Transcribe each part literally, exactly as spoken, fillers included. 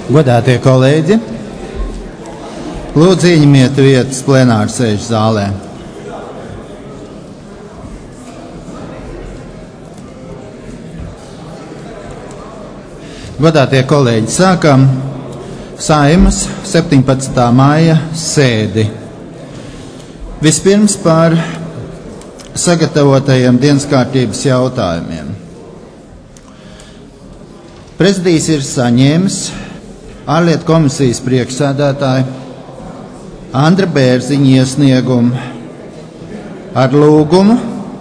Godātie kolēģi, lūdzu ieņemiet vietas plenāru sēžu zālē. Godātie kolēģi, sākam Saeimas septiņpadsmitā maija sēdi. Vispirms par sagatavotajiem dienas kārtības jautājumiem. Prezidijs ir saņēmis ārlietu komisijas priekšsēdētāju Andra Bērziņa iesniegumu ar lūgumu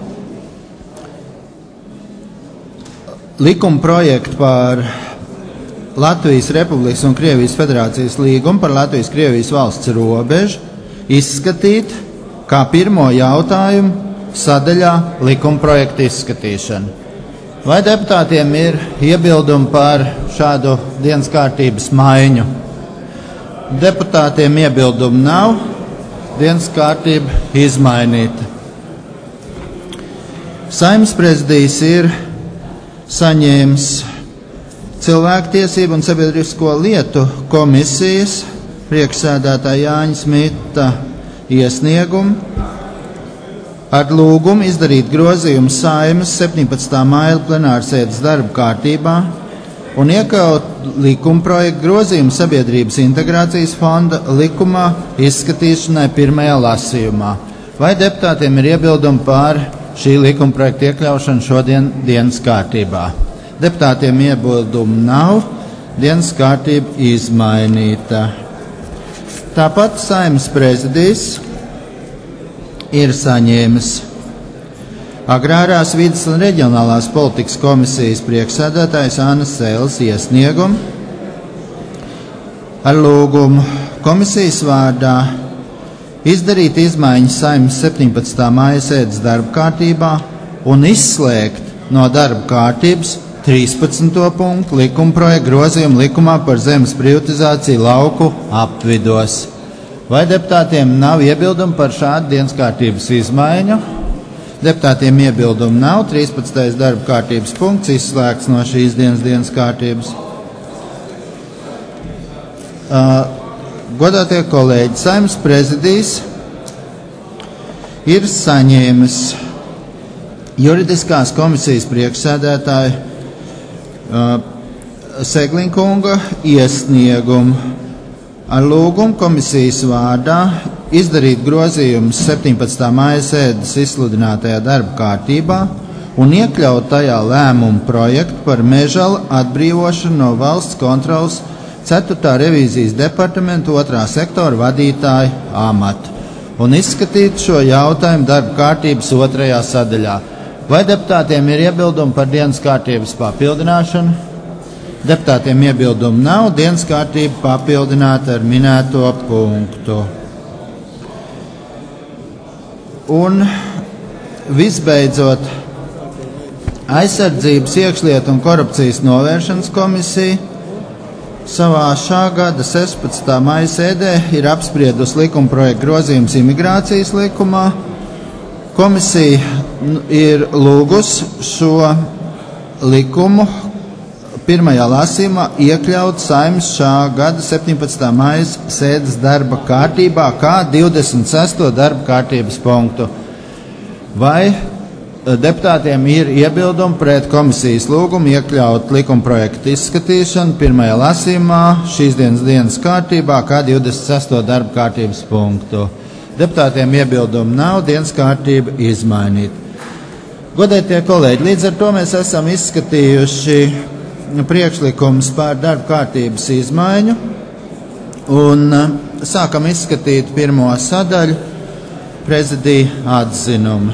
likuma projektu par Latvijas Republikas un Krievijas Federācijas līgumu par Latvijas-Krievijas valsts robežu izskatīt kā pirmo jautājumu sadaļā likuma projekta izskatīšana. Vai deputātiem ir iebildumi par šādu dienas kārtības maiņu? Deputātiem iebildumu nav, dienas kārtība izmainīta. Saeimas prezidijs ir saņēmis Cilvēktiesību un sabiedrisko lietu komisijas priekšsēdētāja Jāņa Smita iesniegumu ar lūgumu izdarīt grozījumus Saeimas septiņpadsmitā maija plenārsēdes darba kārtībā un iekļaut likuma projektu grozījumu Sabiedrības integrācijas fonda likumā izskatīšanai pirmajā lasījumā. Vai deputātiem ir iebildumi par šī likuma projekta iekļaušanu šodien dienas kārtībā? Deputātiem iebildumu nav, dienas kārtība izmainīta. Tāpat Saeimas prezidijs ir saņēmis Agrārās vides un reģionālās politikas komisijas priekšsēdētājas Annas Sēles iesniegumu ar lūgumu komisijas vārdā izdarīt izmaiņas Saeimas septiņpadsmitā maija sēdes darba kārtībā un izslēgt no darba kārtības trīspadsmito punktu likuma projekta grozījumu likumā par zemes privatizāciju lauku apvidos. Vai deputātiem nav iebildumi par šādu dienas kārtības izmaiņu? Deputātiem iebildumu nav. trīspadsmitais darba kārtības punkts izslēgts no šīs dienas dienas kārtības. Uh, godātie kolēģi, Saeimas prezidijs ir saņēmis juridiskās komisijas priekšsēdētāju uh, Seglinkunga iesniegumu ar lūgumu komisijas vārdā izdarīt grozījumus septiņpadsmitā maija sēdes izsludinātajā darba kārtībā un iekļaut tajā lēmumu projektu par Mežala atbrīvošanu no valsts kontroles ceturtā revīzijas departamenta otrā sektora vadītāja amata un izskatīt šo jautājumu darba kārtības otrajā sadaļā. Vai deputātiem ir iebildumi par dienas kārtības papildināšanu? Deputātiem iebildumu nav, dienas kārtība papildināta ar minēto punktu. Un visbeidzot, Aizsardzības, iekšlietu un korupcijas novēršanas komisija savā šā gada sešpadsmitā maija sēdē ir apspriedusi likuma projekta grozījums imigrācijas likumā. Komisija ir lūgusi šo likumu pirmajā lasījumā iekļaut Saeimas šā gada septiņpadsmitā maija sēdes darba kārtībā kā divdesmit sesto darba kārtības punktu. Vai deputātiem ir iebildumi pret komisijas lūgumu iekļaut likuma projektu izskatīšanu pirmajā lasījumā šīs dienas dienas kārtībā kā divdesmit sesto darba kārtības punktu? Deputātiem iebildumu nav, dienas kārtība izmainīta. Godētie kolēģi, līdz ar to mēs esam izskatījuši priekšlikums par darba kārtības izmaiņu un sākam izskatīt pirmo sadaļu prezidija atzinumu.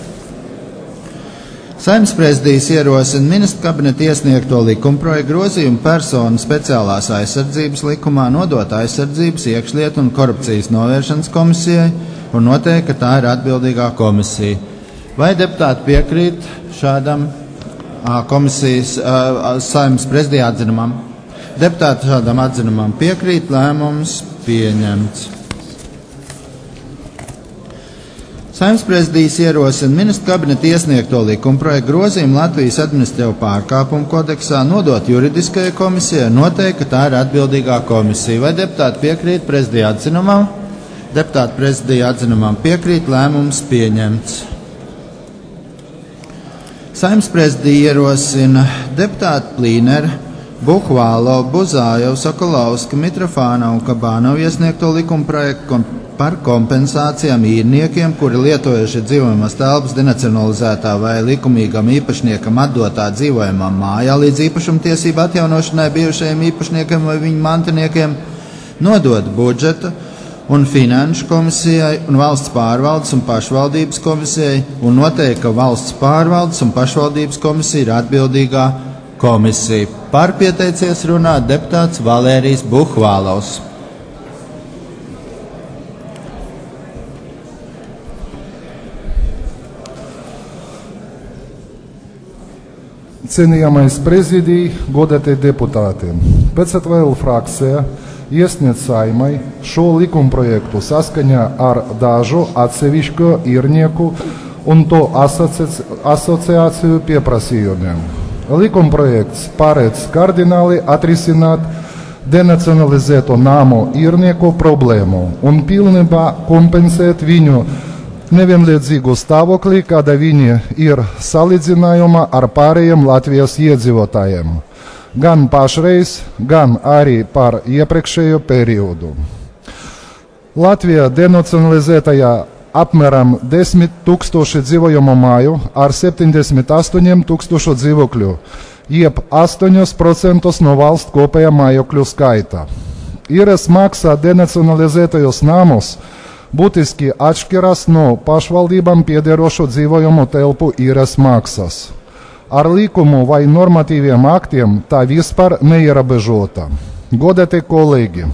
Saeimas prezidijs ierosina ministru kabineta iesniegto likumprojektu grozījumu personu speciālās aizsardzības likumā nodot aizsardzības, iekšlietu un korupcijas novēršanas komisijai un noteikt, ka tā ir atbildīgā komisija. Vai deputāti piekrīt šādam komisijas Saeimas prezidija atzinumam? Deputāti šādam atzinumam piekrīt, lēmums pieņemts. Saeimas prezidijs ierosina Ministru kabineta iesniegto likumprojektu grozījumu Latvijas administratīvo pārkāpumu kodeksā nodot juridiskajai komisijai un noteikt, ka tā ir atbildīgā komisija. Vai deputāti piekrīt prezidija atzinumam? Deputāti prezidija atzinumam piekrīt, lēmums pieņemts. Saeimas prezidija ierosina deputāti Plīneru, Buhvālo, Buzājevu, Sokolovska, Mitrofānovu un Kabānovu iesniegto likumprojektu par kompensācijām īrniekiem, kuri lietojuši dzīvojamās telpas denacionalizētā vai likumīgam īpašniekam atdotā dzīvojamā mājā līdz īpašumtiesību atjaunošanai bijušajiem īpašniekiem vai viņu mantiniekiem, nodot budžeta un finanšu komisijai un valsts pārvaldes un pašvaldības komisijai un noteikt, ka valsts pārvaldes un pašvaldības komisija ir atbildīgā komisija. Par pieteicies runāt deputāts Valērijs Buhvālovs. Cienījamais prezidija, godātie deputāti, pēc atvēlu frakcija iesniedz Saeimai šo likumprojektu saskaņā ar dažu atsevišķu īrnieku un to asociāciju pieprasījumiem. Likumprojekts paredz kardināli atrisināt denacionalizēto namu īrnieku problēmu un pilnībā kompensēt viņu nevienlīdzīgu stāvokli, kāda viņi ir salīdzinājumā ar pārējiem Latvijas iedzīvotājiem, gan pašreiz, gan arī par iepriekšējo periodu. Latvijā denacionalizētajā apmēram desmit tūkstoši dzīvojamu māju ar septiņdesmit astoņiem tūkstošu dzīvokļu, jeb astoņus procentus no valsts kopējā mājokļu skaita. Īres maksa denacionalizētajos namus būtiski atšķiras no pašvaldībām piederošo dzīvojamu telpu īres maksas. Ar likumu vai normatīviem aktiem tā vispār neierobežota. Godātie kolēģi,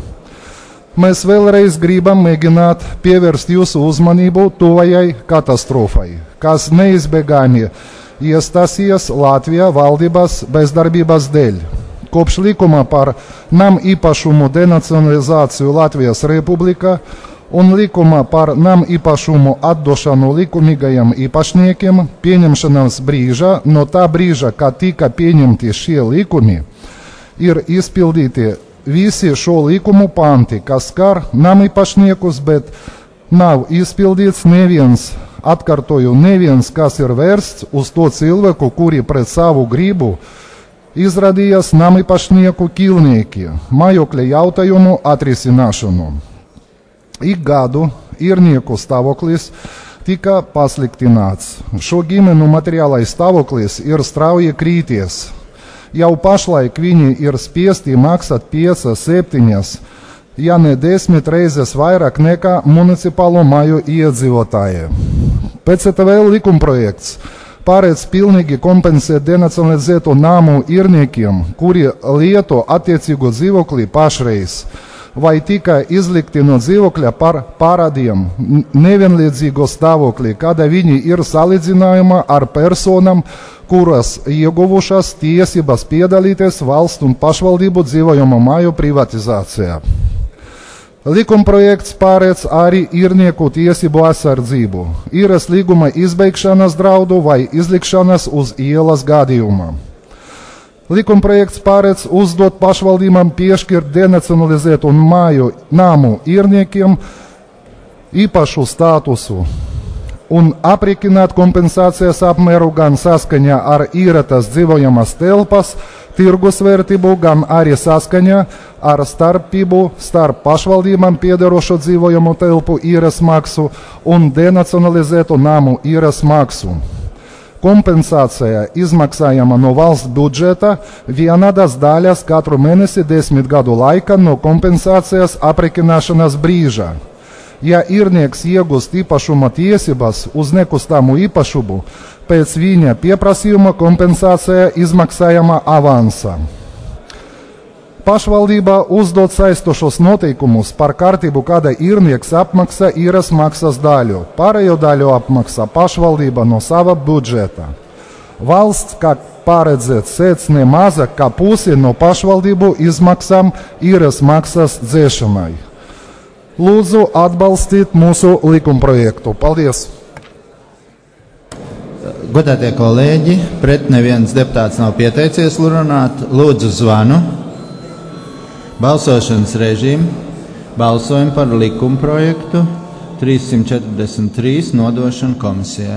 mēs vēlreiz gribam mēģināt pievērst jūsu uzmanību tuvajai katastrofai, kas neizbēgami iestāsies Latvijā valdības bezdarbības dēļ. Kopš likuma par nam īpašumu denacionalizāciju Latvijas Republikā un likuma par nam īpašumu atdošanu likumīgajiem īpašniekiem pieņemšanas brīža, no tā brīža, kad tika pieņemti šie likumi, ir izpildīti visi šo likumu panti, kas skar nam īpašniekus, bet nav izpildīts neviens, atkārtoju, neviens, kas ir vērsts uz to cilvēku, kuri pret savu gribu izrādījās nam īpašnieku ķilnieki, mājokļa jautājumu atrisināšanu. Ik gadu īrnieku stāvoklis tika pasliktināts. Šo ģimenu materiālais stāvoklis ir strauji krīties. Jau pašlaik viņi ir spiesti maksāt piecas, septiņas, ja ne desmit reizes vairāk nekā municipālo māju iedzīvotāji. Pēc tam vēl likumprojekts paredz pilnīgi kompensēt denacionalizēto namu īrniekiem, kuri lieto attiecīgo dzīvokli pašreiz, vai tika izlikti no dzīvokļa par parādiem nevienlīdzīgo stāvokli, kāda viņi ir salīdzinājumā ar personām, kuras ieguvušas tiesības piedalīties valsts un pašvaldību dzīvojamu māju privatizācijā. Likumprojekts paredz arī īrnieku tiesību aizsardzību, īres līguma izbeigšanas draudu vai izlikšanas uz ielas gadījumā. Likumprojekts paredz uzdot pašvaldībām piešķirt denacionalizētu māju namu īrniekiem īpašu statusu un aprēķināt kompensācijas apmēru gan saskaņā ar īrētas dzīvojamas telpas tirgus vērtību, gan arī saskaņā ar starpību starp pašvaldībām piederošo dzīvojamu telpu īres maksu un denacionalizētu namu īres maksu. Kompensācija izmaksājama no valsts budžeta vienādas daļas katru mēnesi desmit gadu laikā no kompensācijas aprēķināšanas brīža. Ja īrnieks iegūst īpašuma tiesības uz nekustamo īpašumu, pēc viņa pieprasījuma kompensācija izmaksājama avansa. Pašvaldība uzdod saistošos noteikumus par kārtību, kāda īrnieks apmaksā īres maksas daļu. Pārējo daļu apmaksā pašvaldība no sava budžeta. Valsts, kā paredzēts, sēdz ne mazāk kā pusi no pašvaldību izmaksām īres maksas dzēšanai. Lūdzu atbalstīt mūsu likumprojektu. Paldies! Godātie kolēģi, pret neviens deputāts nav pieteicies runāt. Lūdzu zvanu. Balsošanas režīmu. Balsojam par likumprojektu trīssimt četrdesmit trīs nodošanu komisijai.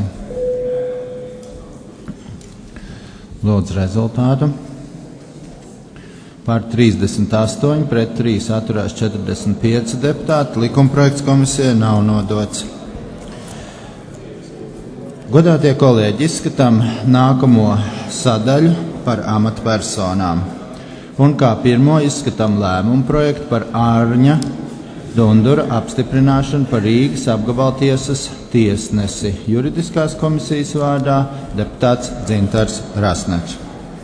Lūdzu rezultātu. Par trīsdesmit astoņi, pret trīs atturās četrdesmit pieci deputāti. Likumprojekts komisijai nav nodots. Godātie kolēģi, izskatām nākamo sadaļu par amatpersonām. Un kā pirmo izskatām lēmumu projektu par Ārņa Dundura apstiprināšanu par Rīgas apgabaltiesas tiesnesi. Juridiskās komisijas vārdā deputāts Dzintars Rasnačs.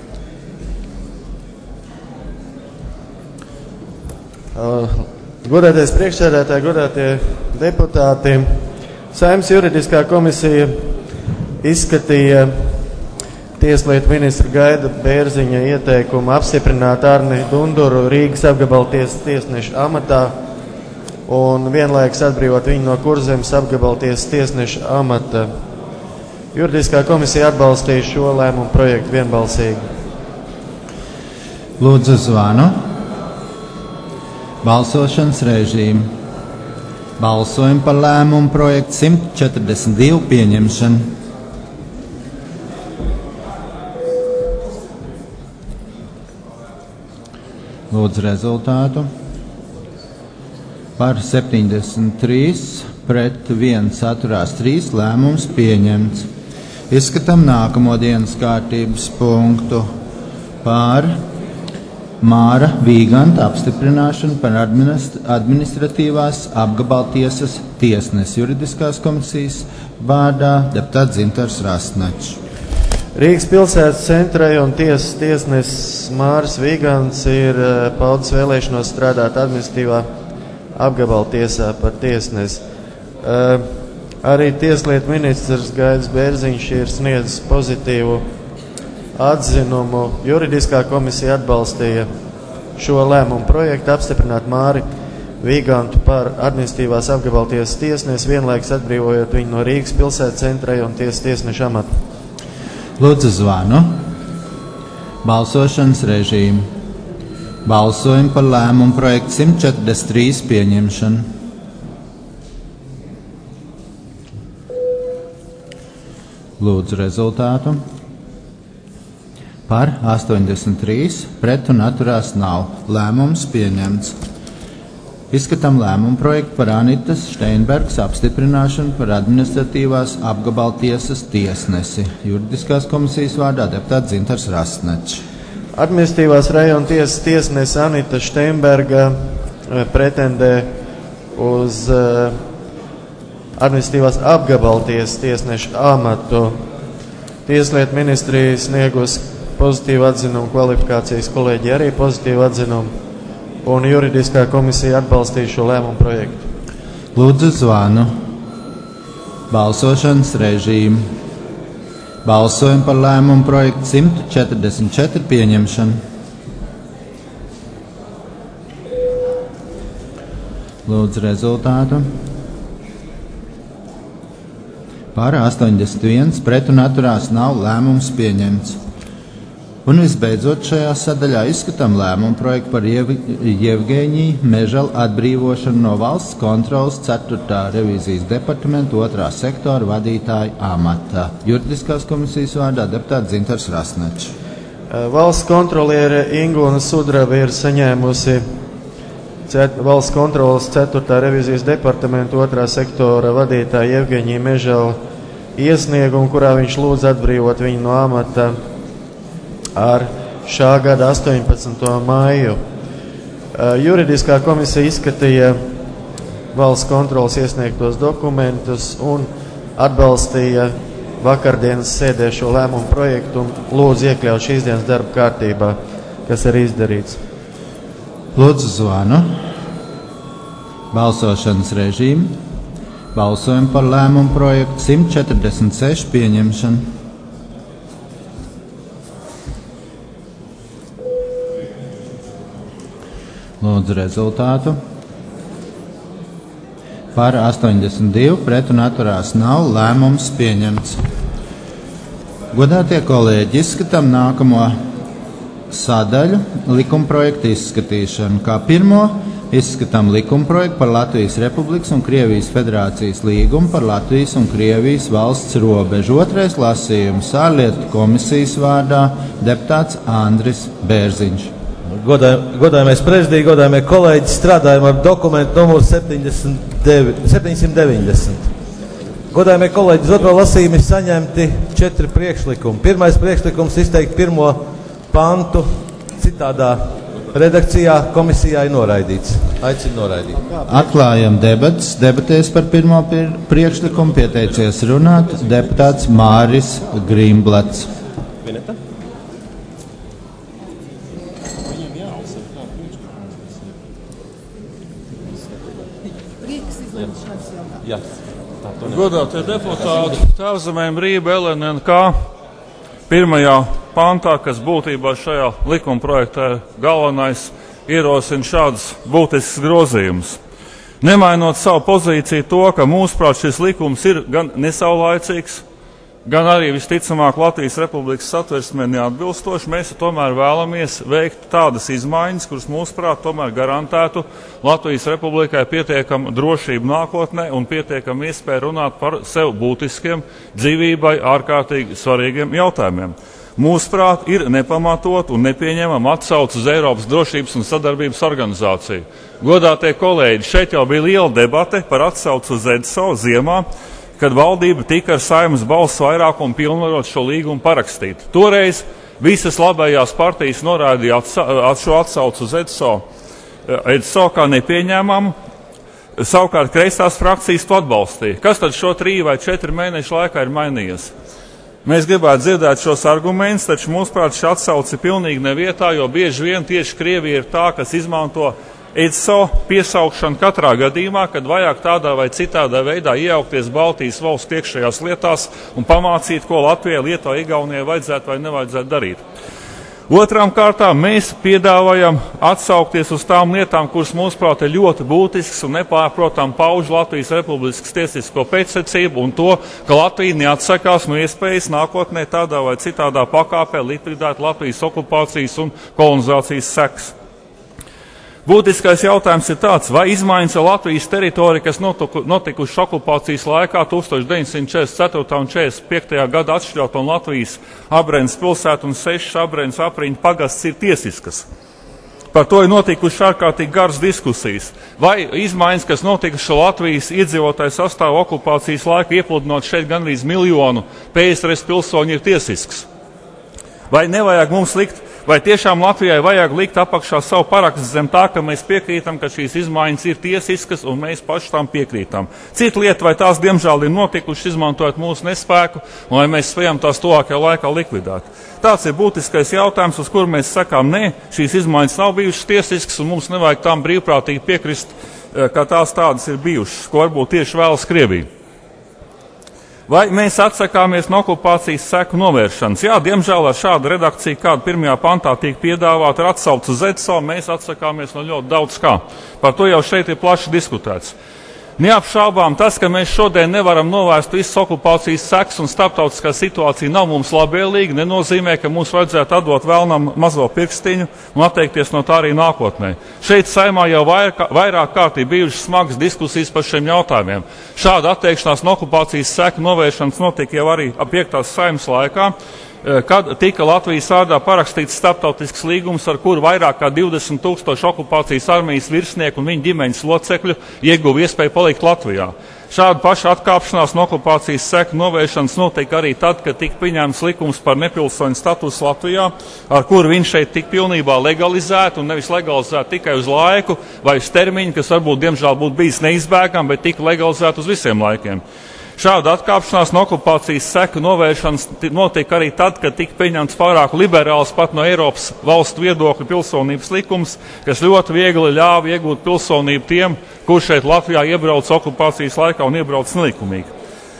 Godātais priekšsēdētāji, godātie deputāti, Saeimas juridiskā komisija izskatīja Tieslietu ministra Gaida Bērziņa ieteikumu apstiprināt Arni Dunduru Rīgas apgabaltiesas tiesneša amatā un vienlaikus atbrīvot viņu no Kurzemes apgabaltiesas tiesneša amata. Juridiskā komisija atbalstīja šo lēmumu projektu vienbalsīgi. Lūdzu zvanu. Balsošanas režīmu. Balsojam par lēmumu projektu simt četrdesmit divi pieņemšanu. Lūdzu rezultātu. Par septiņdesmit trīs, pret viens atturās trīs, lēmums pieņemts. Izskatām nākamo dienas kārtības punktu par Māra Vīganta apstiprināšanu par administratīvās apgabaltiesas tiesnesi. Juridiskās komisijas vārdā deputāts Dzintars Rasnačs. Rīgas pilsētas centra un tiesas tiesnesis Māris Vīgants ir paudis vēlēšanos strādāt administratīvā apgabaltiesā par tiesnesi. Arī tieslietu ministrs Gaidis Bērziņš ir sniedzis pozitīvu atzinumu. Juridiskā komisija atbalstīja šo lēmumu projektu apstiprināt Māri Vīgantu par administratīvās apgabaltiesas tiesnesi, vienlaikus atbrīvojot viņu no Rīgas pilsētas centra un tiesas tiesneša amata. Lūdzu zvanu. Balsošanas režīmu. Balsojam par lēmumu projektu simt četrdesmit trīs pieņemšanu. Lūdzu rezultātu. Par astoņdesmit trīs, pret un atturās nav. Lēmums pieņemts. Izskatām lēmumu projektu par Anitas Steinbergas apstiprināšanu par administratīvās apgabaltiesas tiesnesi. Juridiskās komisijas vārdā deputāts Dzintars Rasnačs. Administratīvās rajona tiesas tiesnese Anita Steinberga pretendē uz administratīvās apgabaltiesas tiesneša amatu. Tieslietu ministrija sniegus pozitīvu atzinumu, kvalifikācijas kolēģi arī pozitīvu atzinumu, un juridiskā komisija atbalstīja šo lēmumu projektu. Lūdzu zvanu. Balsošanas režīmu. Balsojam par lēmumu projektu simt četrdesmit četri pieņemšanu. Lūdzu rezultātu. Par astoņdesmit viens, pret un atturās nav, lēmums pieņemts. Un visbeidzot šajā sadaļā izskatām lēmumu projektu par Jevgeņiju Mežalu atbrīvošanu no valsts kontrolas ceturtā revīzijas departamenta otrā sektora vadītāja amata. Juridiskās komisijas vārdā deputāts Dzintars Rasnačs. Valsts kontroliere Ingūna Sudraba ir saņēmusi cet, valsts kontrolas ceturtā revīzijas departamenta otrā sektora vadītāja Jevgeņiju Mežalu iesniegumu, kurā viņš lūdz atbrīvot viņu no amata ar šā gada astoņpadsmito maiju. Juridiskā komisija izskatīja valsts kontrolas iesniegtos dokumentus un atbalstīja vakardienas sēdē šo lēmumu projektu un lūdzu iekļaut šīs dienas darba kārtībā, kas ir izdarīts. Lūdzu zvanu. Balsošanas režīmu. Balsojam par lēmumu projektu simt četrdesmit seši pieņemšanu. Lūdzu rezultātu. Par astoņdesmit divi, pret un atturās nav, lēmums pieņemts. Godātie kolēģi, izskatām nākamo sadaļu likumprojektu izskatīšanu. Kā pirmo izskatām likumprojektu par Latvijas Republikas un Krievijas Federācijas līgumu par Latvijas un Krievijas valsts robežu. Otrais lasījums ārlietu komisijas vārdā deputāts Andris Bērziņš. Godā, godājamais prezidija, godājamie kolēģi, strādājam ar dokumentu numuru septiņsimt deviņdesmit. Godājamie kolēģi, uz otro lasījumu ir saņemti četri priekšlikumi. Pirmais priekšlikums izteikt pirmo pantu citādā redakcijā, komisijā ir noraidīts. Aicinu noraidīt. Atklājam debatas. Debatēs par pirmo priekšlikumu pieteicies runāt deputāts Māris Grīmblats. Vineta? Jā. Godātie deputāti, Tēvzemēm Rība L N N K pirmajā pantā, kas būtībā šajā likumprojektā galvenais, ierosina šādus būtiskus grozījumus. Nemainot savu pozīciju to, ka mūsuprāt šis likums ir gan nesaulaicīgs, gan arī visticamāk Latvijas Republikas satversmē neatbilstoši, mēs tomēr vēlamies veikt tādas izmaiņas, kuras mūsuprāt tomēr garantētu Latvijas Republikai pietiekamu drošību nākotnē un pietiekamu iespēju runāt par sev būtiskiem, dzīvībai ārkārtīgi svarīgiem jautājumiem. Mūsuprāt, ir nepamatot un nepieņemama atsauce uz Eiropas drošības un sadarbības organizāciju. Godātie kolēģi, šeit jau bija liela debate par atsauci uz EDSO ziemā, kad valdība tika ar Saeimas balsu vairākumu pilnvarot šo līgumu parakstīt. Toreiz visas labējās partijas norādīja atsa šo atsaucu uz EDSO, EDSO kā nepieņēmumu, savukārt kreisās frakcijas to atbalstīja. Kas tad šo trīs vai četru mēnešu laikā ir mainījies? Mēs gribētu dzirdēt šos argumentus, taču mūsuprāt šī atsauce ir pilnīgi nevietā, jo bieži vien tieši Krievija ir tā, kas izmanto EDSO piesaukšanu katrā gadījumā, kad vajag tādā vai citādā veidā iejaukties Baltijas valstu iekšējās lietās un pamācīt, ko Latvijai, Lietuvai, Igaunijai vajadzētu vai nevajadzētu darīt. Otrām kārtām mēs piedāvājam atsaukties uz tām lietām, kuras mūsuprāt ir ļoti būtisks un nepārprotam pauž Latvijas Republikas tiesisko pēcsecību un to, ka Latvija neatsakās no iespējas nākotnē tādā vai citādā pakāpē likvidēt Latvijas okupācijas un kolonizācijas sekas. Būtiskais jautājums ir tāds, vai izmaiņas ar Latvijas teritoriju, kas notikušas okupācijas laikā tusenč deviņsimt četrdesmit ceturtajā un četrdesmit piektajā gadā atšķirot un Latvijas Abrenes pilsētu un sešas Abrenes apriņu pagasts ir tiesiskas. Par to ir notikušas ārkārtīgi garas diskusijas. Vai izmaiņas, kas notikušas Latvijas iedzīvotāju sastāvu okupācijas laikā, iepludinot šeit gandrīz miljonu P S R S pilsoņu, ir tiesisks? Vai nevajag mums likt, vai tiešām Latvijai vajag likt apakšā savu parakstu zem tā, ka mēs piekrītam, ka šīs izmaiņas ir tiesiskas un mēs paši tam piekrītam? Cita lieta, vai tās diemžēl ir notikušas izmantojot mūsu nespēku un vai mēs spējam tās tuvākajā laikā likvidēt? Tāds ir būtiskais jautājums, uz kuru mēs sakām, nē, šīs izmaiņas nav bijušas tiesiskas un mums nevajag tām brīvprātīgi piekrist, ka tās tādas ir bijušas, ko varbūt tieši vēlas Krievija. Vai mēs atsakāmies no okupācijas seku novēršanas? Jā, diemžēl ar šādu redakciju, kāda pirmajā pantā tiek piedāvāta ar atsaucu uz EDSO, mēs atsakāmies no ļoti daudz kā. Par to jau šeit ir plaši diskutēts. Neapšaubām tas, ka mēs šodien nevaram novērst visas okupācijas sekas un starptautiskā situācija nav mums labvēlīga, nenozīmē, ka mums vajadzētu atdot vēlnam mazo pirkstiņu un atteikties no tā arī nākotnē. Šeit Saeimā jau vairāk, vairāk kārtī bijušas smagas diskusijas par šiem jautājumiem. Šāda atteikšanās no okupācijas seku novēršanas notika jau arī ap piektās Saeimas laikā, kad tika Latvijas vārdā parakstīts starptautisks līgums, ar kuru vairāk kā divdesmit tūkstoši okupācijas armijas virsnieku un viņu ģimeņas locekļu ieguva iespēju palikt Latvijā. Šāda paša atkāpšanās no okupācijas seku novēršanas notika arī tad, kad tika pieņemts likums par nepilsoņu statusu Latvijā, ar kuru viņš šeit tika pilnībā legalizēta un nevis legalizēta tikai uz laiku vai uz termiņu, kas varbūt diemžēl būtu bijis neizbēgami, bet tika legalizēta uz visiem laikiem. Šāda atkāpšanās no okupācijas seku novēršanas notika arī tad, kad tika pieņemts pārāk liberāls pat no Eiropas valstu viedokļa pilsonības likums, kas ļoti viegli ļāva iegūt pilsonību tiem, kur šeit Latvijā iebrauc okupācijas laikā un iebrauc nelikumīgi.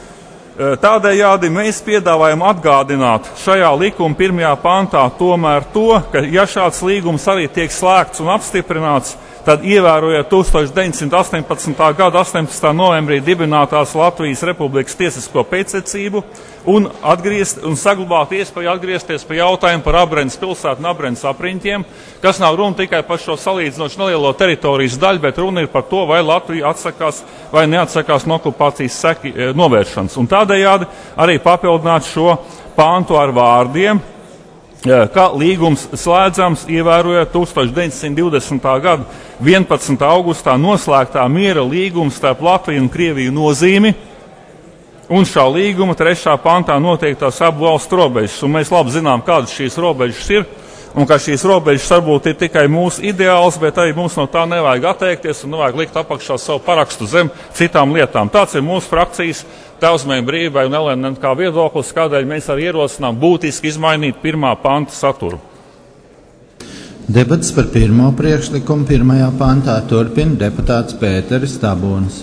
Tādējādi mēs piedāvājam atgādināt šajā likuma pirmajā pantā tomēr to, ka ja šāds līgums arī tiek slēgts un apstiprināts, tad ievērojot tūkstoš deviņsimt astoņpadsmitā gada astoņpadsmitā novembrī dibinātās Latvijas Republikas tiesisko pēctecību un, atgriezt, un saglabāt iespēju atgriezties pie jautājumu par Abrenes pilsētu un Abrenes apriņķiem, kas nav runa tikai par šo salīdzinoši nelielo teritorijas daļu, bet runa ir par to, vai Latvija atsakās vai neatsakās no okupācijas seki e, novēršanas. Un tādējādi arī papildināt šo pāntu ar vārdiem, ka līgums slēdzams ievērojot tūkstoš deviņsimt divdesmitā gada vienpadsmitā augustā noslēgtā miera līguma starp Latviju un Krieviju nozīmi, un šā līguma trešā pantā noteiktās abu valstu robežas. Un mēs labi zinām, kādas šīs robežas ir, un ka šīs robežas varbūt ir tikai mūsu ideāls, bet arī mums no tā nevajag atteikties un nevajag likt apakšā savu parakstu zem citām lietām. Tāds ir mūsu frakcijas Tēvzemē brīvībai un L N N kā viedoklis, kādēļ mēs arī ierosinām būtiski izmainīt pirmā panta saturu. Debats par pirmo priekšlikumu pirmajā pantā turpina deputāts Pēteris Tabonis.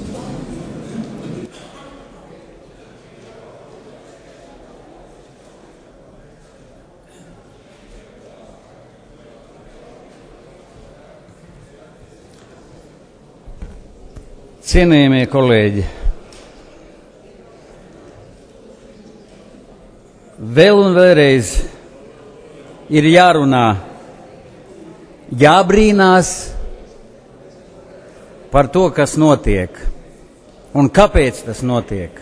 Cienījamie kolēģi, vēl un vēlreiz ir jārunā, jābrīnās par to, kas notiek un kāpēc tas notiek.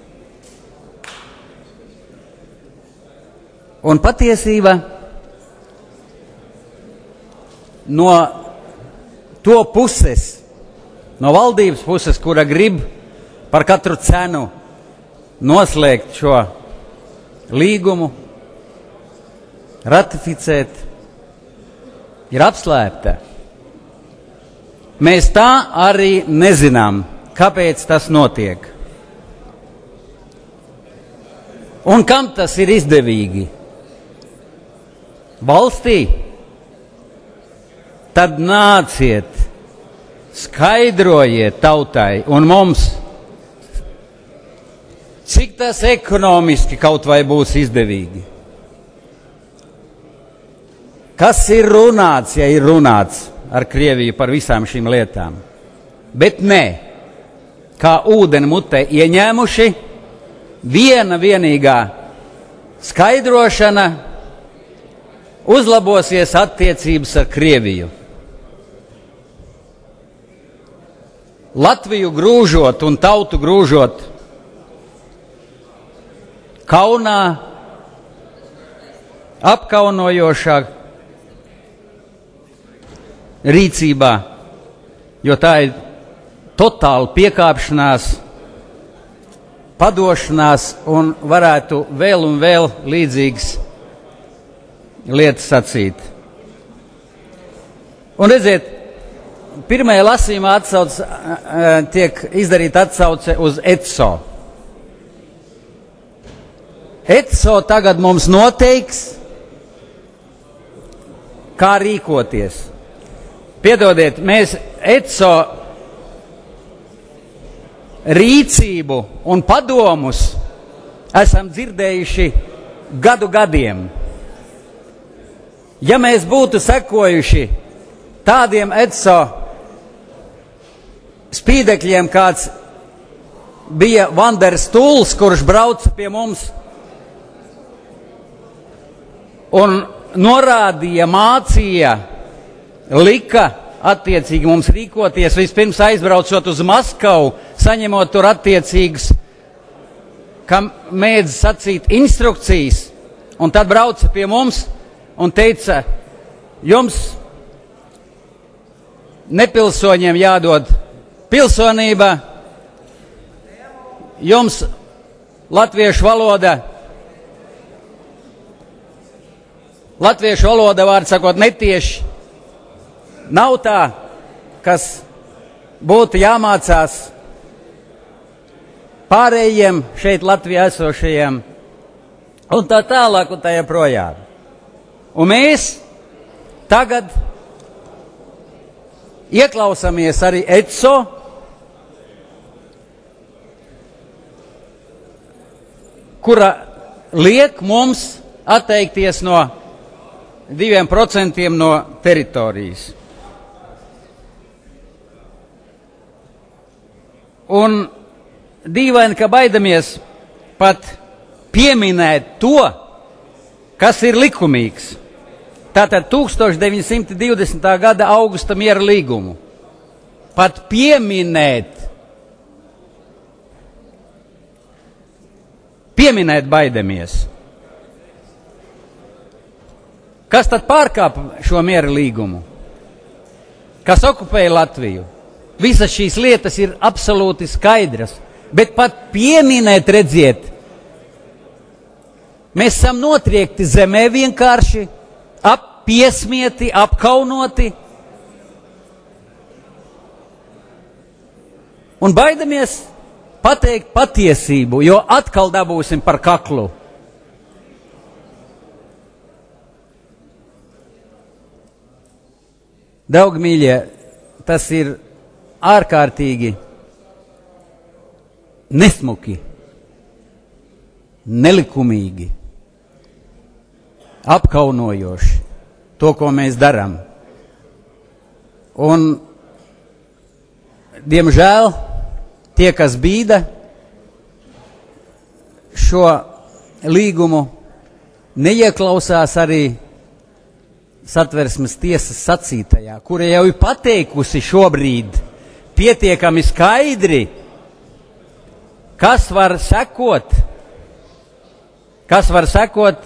Un patiesība no to puses, no valdības puses, kura grib par katru cenu noslēgt šo līgumu, ratificēt, ir apslēpta. Mēs tā arī nezinām, kāpēc tas notiek. Un kam tas ir izdevīgi? Valstī? Tad nāciet, skaidrojiet tautai un mums, cik tas ekonomiski kaut vai būs izdevīgi. Kas ir runāts, ja ir runāts ar Krieviju par visām šīm lietām? Bet nē, kā ūdeni mutē ieņēmuši, viena vienīgā skaidrošana, uzlabosies attiecības ar Krieviju. Latviju grūžot un tautu grūžot kaunā, apkaunojošā rīcībā, jo tā ir totāla piekāpšanās, padošanās un varētu vēl un vēl līdzīgas lietas sacīt. Un redziet, pirmajā lasījumā atsauc, tiek izdarīta atsauce uz E C O. E C O tagad mums noteiks, kā rīkoties. Piedodiet, mēs E C O rīcību un padomus esam dzirdējuši gadu gadiem. Ja mēs būtu sekojuši tādiem E C O spīdekļiem, kāds bija Vanders Tūls, kurš brauca pie mums un norādīja, mācīja, lika attiecīgi mums rīkoties, vispirms aizbraucot uz Maskavu, saņemot tur attiecīgas, kam mēdz sacīt, instrukcijas, un tad brauca pie mums un teica, jums nepilsoņiem jādod pilsonība, jums latviešu valoda, latviešu valoda, vārds sakot, netieši nav tā, kas būtu jāmācās pārējiem šeit Latvijā esošajiem, un tā tālāk un tā joprojām. Un mēs tagad ieklausāmies arī E C O, kura liek mums atteikties no diviem procentiem no teritorijas. Un dīvaini, ka baidamies pat pieminēt to, kas ir likumīgs. Tātad tūkstoš deviņi simti divdesmitā gada augusta miera līgumu. Pat pieminēt, pieminēt baidamies. Kas tad pārkāpa šo miera līgumu? Kas okupēja Latviju? Visas šīs lietas ir absolūti skaidras, bet pat pieminēt, redziet, mēs esam notriekti zemē vienkārši, ap, piesmieti, apkaunoti, un baidamies pateikt patiesību, jo atkal dabūsim par kaklu. Draugi mīļie, tas ir ārkārtīgi nesmuki, nelikumīgi, apkaunojoši to, ko mēs darām. Un, diemžēl, tie, kas bīda šo līgumu, neieklausās arī Satversmes tiesas sacītajā, kura jau ir pateikusi šobrīd pietiekami skaidri, kas var sekot, kas var sekot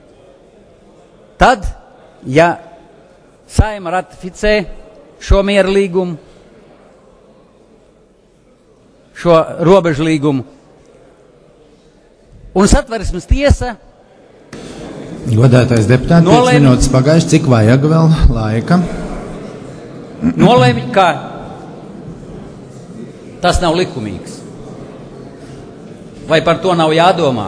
tad, ja Saeima ratificē šo miera līgumu, šo robežu līgumu, un Satversmes tiesa Godātais deputāts, piecas minūtes pagājuši, cik vajag vēl laika? Nolēma, ka tas nav likumīgs. Vai par to nav jādomā?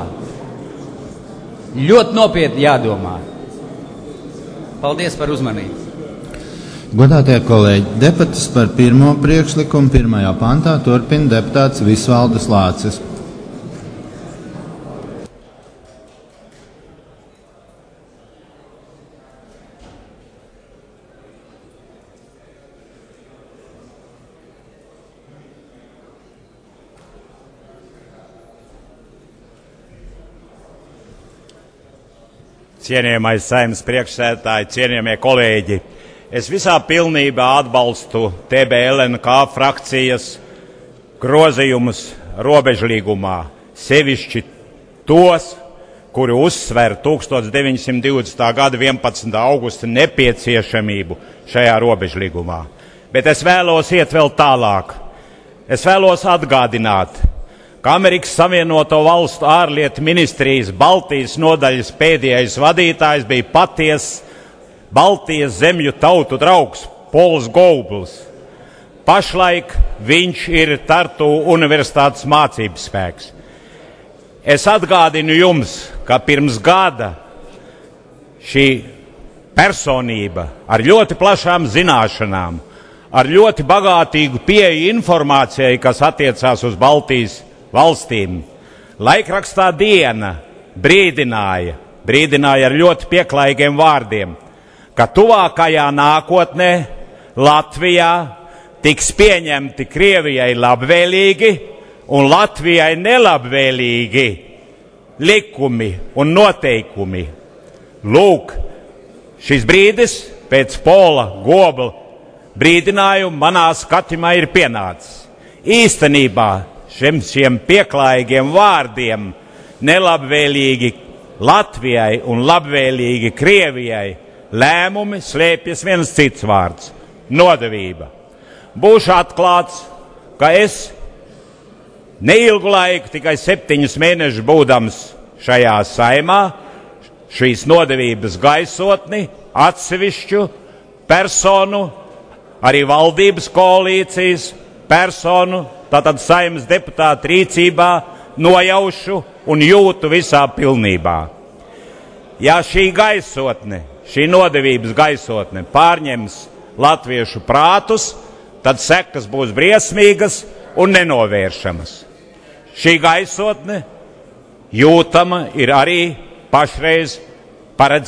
Ļoti nopietni jādomā. Paldies par uzmanību. Godātie kolēģi, debatas par pirmo priekšlikumu pirmajā pantā turpina deputāts Visvaldas Lācis. Cienījamais Saeimas priekšsēdētāji, cienījamie kolēģi, es visā pilnībā atbalstu T B L N K frakcijas grozījumus robežlīgumā, sevišķi tos, kuri uzsver tūkstoš deviņi simti divdesmitā gada vienpadsmitā augusta nepieciešamību šajā robežlīgumā. Bet es vēlos iet vēl tālāk. Es vēlos atgādināt, ka Amerikas Savienoto Valstu ārlietu ministrijas Baltijas nodaļas pēdējais vadītājs bija paties Baltijas zemju tautu draugs Pols Goubls. Pašlaik viņš ir Tartu universitātes mācības spēks. Es atgādinu jums, ka pirms gada šī personība ar ļoti plašām zināšanām, ar ļoti bagātīgu pieeju informācijai, kas attiecās uz Baltijas valstīm, laikrakstā Diena brīdināja, brīdināja ar ļoti pieklājīgiem vārdiem, ka tuvākajā nākotnē Latvijā tiks pieņemti Krievijai labvēlīgi un Latvijai nelabvēlīgi likumi un noteikumi. Lūk, šis brīdis pēc Pola Gobla brīdinājuma manā skatījumā ir pienācis. Īstenībā šiem, šiem pieklājīgiem vārdiem nelabvēlīgi Latvijai un labvēlīgi Krievijai lēmumi slēpjas viens cits vārds – nodevība. Būšu atklāts, ka es neilgu laiku, tikai septiņus mēnešus būdams šajā Saeimā, šīs nodevības gaisotni, atsevišķu personu, arī valdības koalīcijas personu, tātad Saeimas deputātu rīcībā nojaušu un jūtu visā pilnībā. Ja šī gaisotne, šī nodevības gaisotne pārņems latviešu prātus, tad sekas būs briesmīgas un nenovēršamas. Šī gaisotne jūtama ir arī pašreiz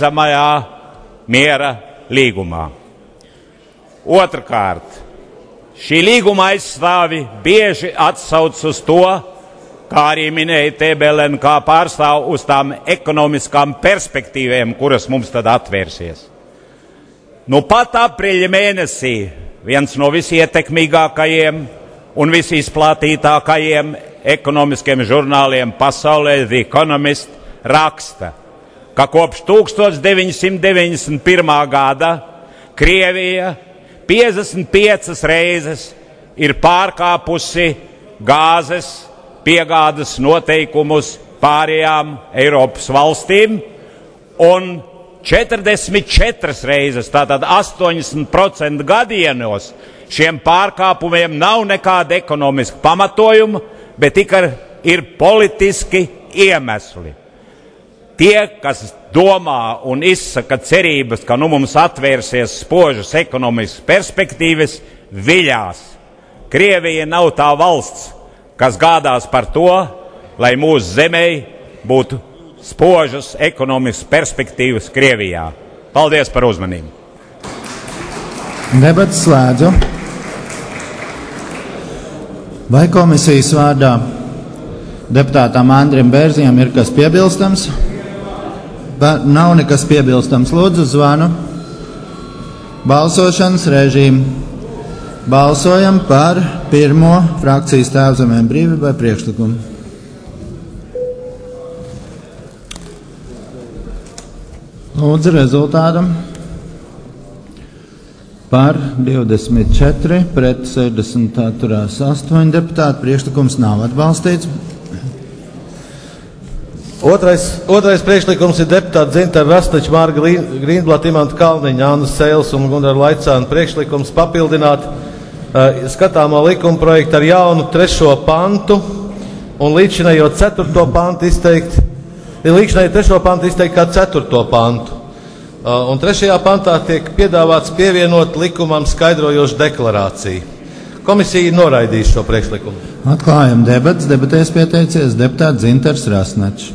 paredzamajā miera līgumā. Otrkārt, šī līguma aizstāvi bieži atsauc uz to, kā arī minēja T B L N, kā pārstāv uz tām ekonomiskām perspektīvēm, kuras mums tad atvērsies. Nu pat aprīļa mēnesī viens no visietekmīgākajiem un visizplatītākajiem ekonomiskiem žurnāliem pasaulē, The Economist, raksta, ka kopš tūkstoš deviņi simti deviņdesmit pirmā gada Krievija piecdesmit piecas reizes ir pārkāpusi gāzes piegādes noteikumus pārējām Eiropas valstīm un četrdesmit četras reizes, tātad astoņdesmit procenti gadienos, šiem pārkāpumiem nav nekāda ekonomiska pamatojuma, bet tikai ir politiski iemesli. Tie, kas domā un izsaka cerības, ka nu mums atvērsies spožas ekonomiskas perspektīvas, viļās. Krievija nav tā valsts, kas gādās par to, lai mūsu zemē būtu spožas ekonomiskas perspektīvas Krievijā. Paldies par uzmanību. Debats slēdzu. Vai komisijas vārdā deputātam Andrim Bērzijam ir kas piebilstams? Ba- nav nekas piebilstams. Lūdzu, zvanu. Balsošanas režīmu. Balsojam par pirmo frakcijas Tēvzemēm brīvībai priekšlikumu. Lūdzu, rezultātam. Par divdesmit četri, pret sešdesmit atturās astoņi deputāti. Priekšlikums nav atbalstīts. Otrais, otrais priekšlikums ir deputāti Dzintara Rastača, Mārga Grīnblata, Imanta Kalniņa, Anna Sēles un Gundara Laicāna priekšlikums papildināt uh, skatāmo likuma projektu ar jaunu trešo pantu un līdzinējo ceturto pantu izteikt, līdzinējo trešo pantu izteikt kā ceturto pantu. Uh, un trešajā pantā tiek piedāvāts pievienot likumam skaidrojošu deklarāciju. Komisija noraidīs šo priekšlikumu. Atklājam debats. Debatēs pieteicies deputāts Dzintars Rasnačs.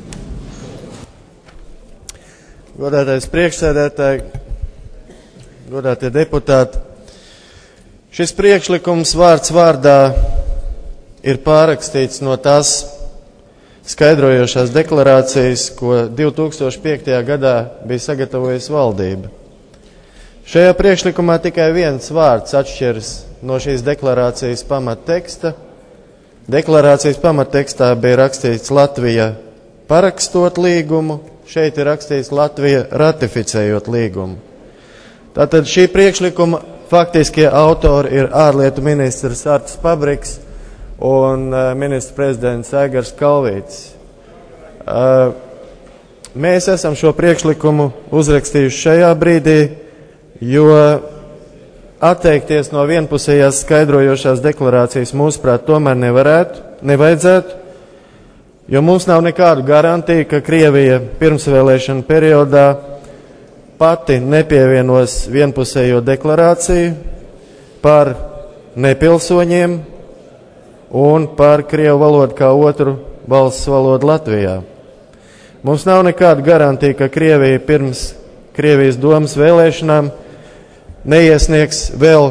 Godātais priekšsēdētāji, godātie deputāti, šis priekšlikums vārds vārdā ir pārrakstīts no tās skaidrojošās deklarācijas, ko divi tūkstoši piektajā gadā bija sagatavojusi valdība. Šajā priekšlikumā tikai viens vārds atšķiras no šīs deklarācijas pamatteksta. Deklarācijas pamattekstā bija rakstīts Latvija parakstot līgumu, šeit ir rakstīts Latvija ratificējot līgumu. Tātad šī priekšlikuma faktiskie autori ir ārlietu ministrs Artis Pabriks un uh, ministrs prezidents Aigars Kalvītis. Uh, mēs esam šo priekšlikumu uzrakstījuši šajā brīdī, jo atteikties no vienpusējās skaidrojošās deklarācijas mūsuprāt tomēr nevarētu, nevajadzētu, jo mums nav nekādu garantiju, ka Krievija pirmsvēlēšana periodā pati nepievienos vienpusējo deklarāciju par nepilsoņiem un par krievu valodu kā otru valsts valodu Latvijā. Mums nav nekāda garantija, ka Krievija pirms Krievijas domas vēlēšanām neiesniegs vēl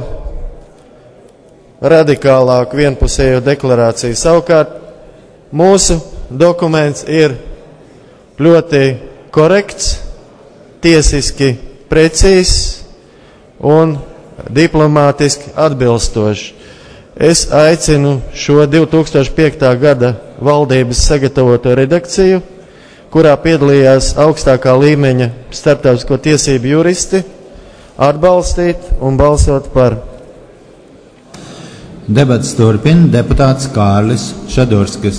radikālāku vienpusējo deklarāciju. Savukārt mūsu dokuments ir ļoti korekts, tiesiski precīzs un diplomātiski atbilstošs. Es aicinu šo divi tūkstoši piektā gada valdības sagatavoto redakciju, kurā piedalījās augstākā līmeņa starptautisko tiesību juristi, atbalstīt un balsot par. Debats turpina deputāts Kārlis Šadurskis.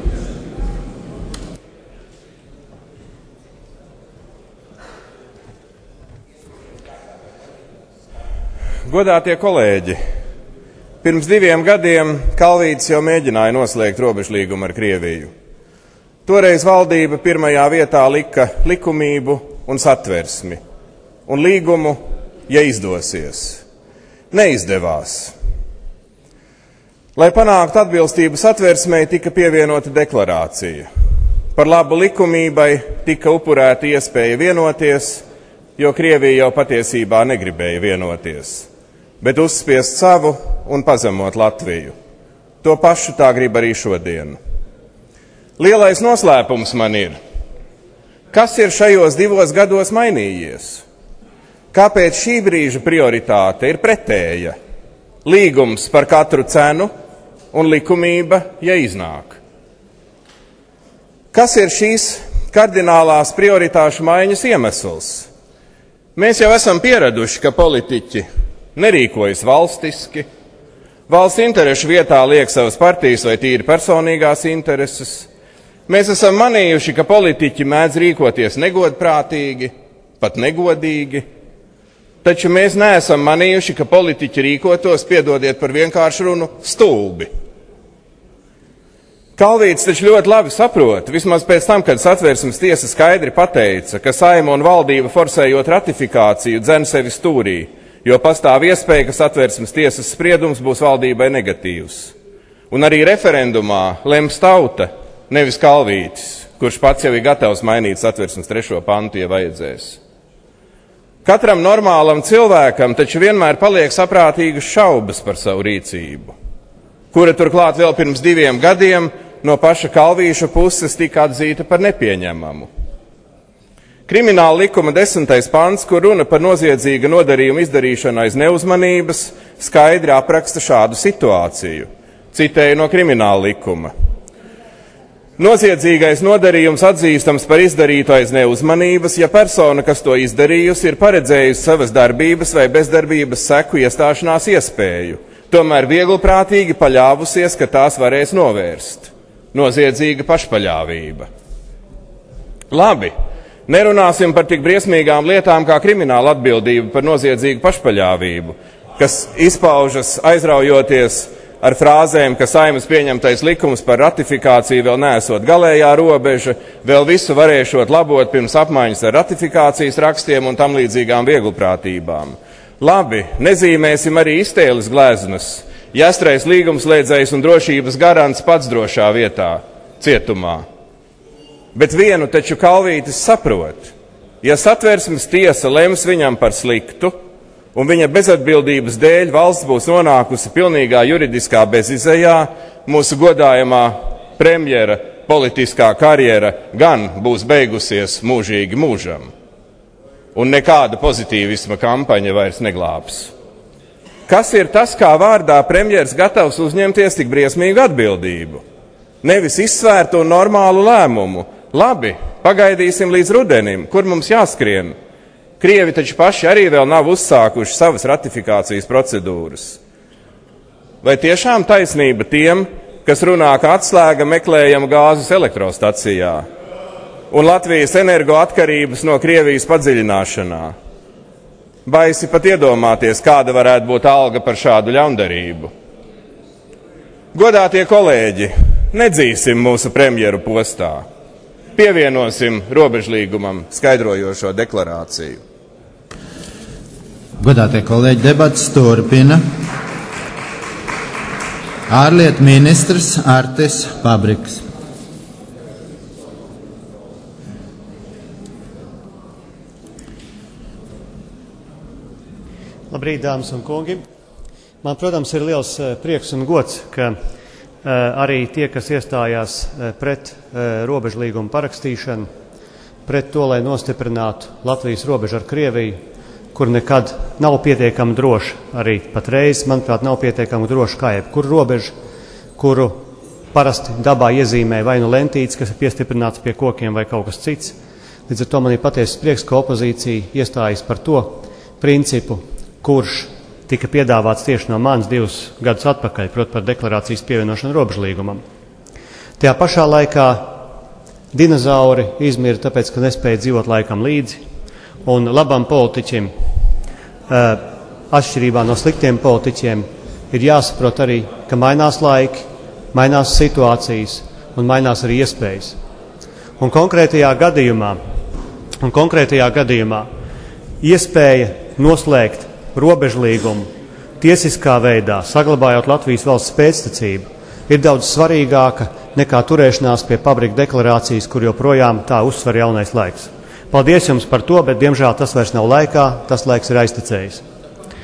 Godātie kolēģi, pirms diviem gadiem Kalvītis jau mēģināja noslēgt robežlīgumu ar Krieviju. Toreiz valdība pirmajā vietā lika likumību un satversmi, un līgumu, ja izdosies. Neizdevās. Lai panāktu atbilstību satversmei, tika pievienota deklarācija. Par labu likumībai tika upurēta iespēja vienoties, jo Krievija jau patiesībā negribēja vienoties, bet uzspiest savu un pazemot Latviju. To pašu tā grib arī šodien. Lielais noslēpums man ir, kas ir šajos divos gados mainījies? Kāpēc šī brīža prioritāte ir pretēja? Līgums par katru cenu un likumība, ja iznāk. Kas ir šīs kardinālās prioritāšu maiņas iemesls? Mēs jau esam pieraduši, ka politiķi nerīkojas valstiski, valsts interešu vietā liek savas partijas vai tīri personīgās intereses. Mēs esam manījuši, ka politiķi mēdz rīkoties negodprātīgi, pat negodīgi, taču mēs neesam manījuši, ka politiķi rīkotos, piedodiet par vienkāršu runu, stulbi. Kalvītis taču ļoti labi saprot, vismaz pēc tam, kad Satversmes tiesa skaidri pateica, ka Saeima un valdība forsējot ratifikāciju dzen sevi stūrī, jo pastāv iespēja, ka Satversmes tiesas spriedums būs valdībai negatīvs. Un arī referendumā lems tauta, nevis Kalvītis, kurš pats jau ir gatavs mainīt Satversmes trešo pantu, ja vajadzēs. Katram normālam cilvēkam taču vienmēr paliek saprātīgas šaubas par savu rīcību, kura turklāt vēl pirms diviem gadiem no paša Kalvīša puses tika atzīta par nepieņemamu. Krimināla likuma desmitais pants, kur runa par noziedzīga nodarījuma izdarīšanu aiz neuzmanības, skaidri apraksta šādu situāciju. Citēju no krimināla likuma. Noziedzīgais nodarījums atzīstams par izdarītu aiz neuzmanības, ja persona, kas to izdarījusi, ir paredzējusi savas darbības vai bezdarbības seku iestāšanās iespēju, tomēr vieglprātīgi paļāvusies, ka tās varēs novērst. Noziedzīga pašpaļāvība. Labi, nerunāsim par tik briesmīgām lietām kā krimināla atbildība par noziedzīgu pašpaļāvību, kas izpaužas aizraujoties ar frāzēm, ka Saeimas pieņemtais likums par ratifikāciju vēl neesot galējā robeža, vēl visu varēšot labot pirms apmaiņas ar ratifikācijas rakstiem un tam līdzīgām vieglprātībām. Labi, nezīmēsim arī iztēles gleznas. Jāstrais līgumslēdzējs un drošības garants pats drošā vietā, cietumā. Bet vienu taču Kalvītis saprot. Ja Satversmes tiesa lems viņam par sliktu, un viņa bezatbildības dēļ valsts būs nonākusi pilnīgā juridiskā bezizejā, mūsu godājamā premjera politiskā karjera gan būs beigusies mūžīgi mūžam. Un nekāda pozitīvisma kampaņa vairs neglābs. Kas ir tas, kā vārdā premjers gatavs uzņemties tik briesmīgu atbildību? Nevis izsvērtu un normālu lēmumu. Labi, pagaidīsim līdz rudenim, kur mums jāskrien. Krievi taču paši arī vēl nav uzsākuši savas ratifikācijas procedūras. Vai tiešām taisnība tiem, kas runā, ka atslēga meklējama gāzes elektrostacijā un Latvijas energoatkarības no Krievijas padziļināšanā? Baisi pat iedomāties, kāda varētu būt alga par šādu ļaundarību. Godātie kolēģi, nedzīsim mūsu premjeru postā. Pievienosim robežlīgumam skaidrojošo deklarāciju. Godātie kolēģi, debats turpina. Ārlietu ministrs Artis Pabriks. Labrīt, dāmas un kungi. Man, protams, ir liels prieks un gods, ka arī tie, kas iestājās pret robežlīgumu parakstīšanu, pret to, lai nostiprinātu Latvijas robežu ar Krieviju, kur nekad nav pietiekami droši, arī patreiz, manuprāt, nav pietiekami droši kā jebkur robeža, kuru parasti dabā iezīmē vai nu lentītes, kas ir piestiprināts pie kokiem vai kaut kas cits. Līdz ar to man ir patiesas prieks, ka opozīcija iestājas par to principu, kurš tika piedāvāts tieši no manis divus gadus atpakaļ, proti par deklarācijas pievienošanu robežlīgumam. Tajā pašā laikā dinozauri izmira tāpēc, ka nespēja dzīvot laikam līdzi, un labam politiķim, atšķirībā no sliktiem politiķiem, ir jāsaprot arī, ka mainās laiki, mainās situācijas un mainās arī iespējas. Un konkrētajā gadījumā, un konkrētajā gadījumā iespēja noslēgt robežlīgumu tiesiskā veidā, saglabājot Latvijas valsts spēctecību, ir daudz svarīgāka nekā turēšanās pie Pabrika deklarācijas, kur joprojām tā uzsver jaunais laiks. Paldies jums par to, bet diemžēl tas vairs nav laikā, tas laiks ir aiztecējis.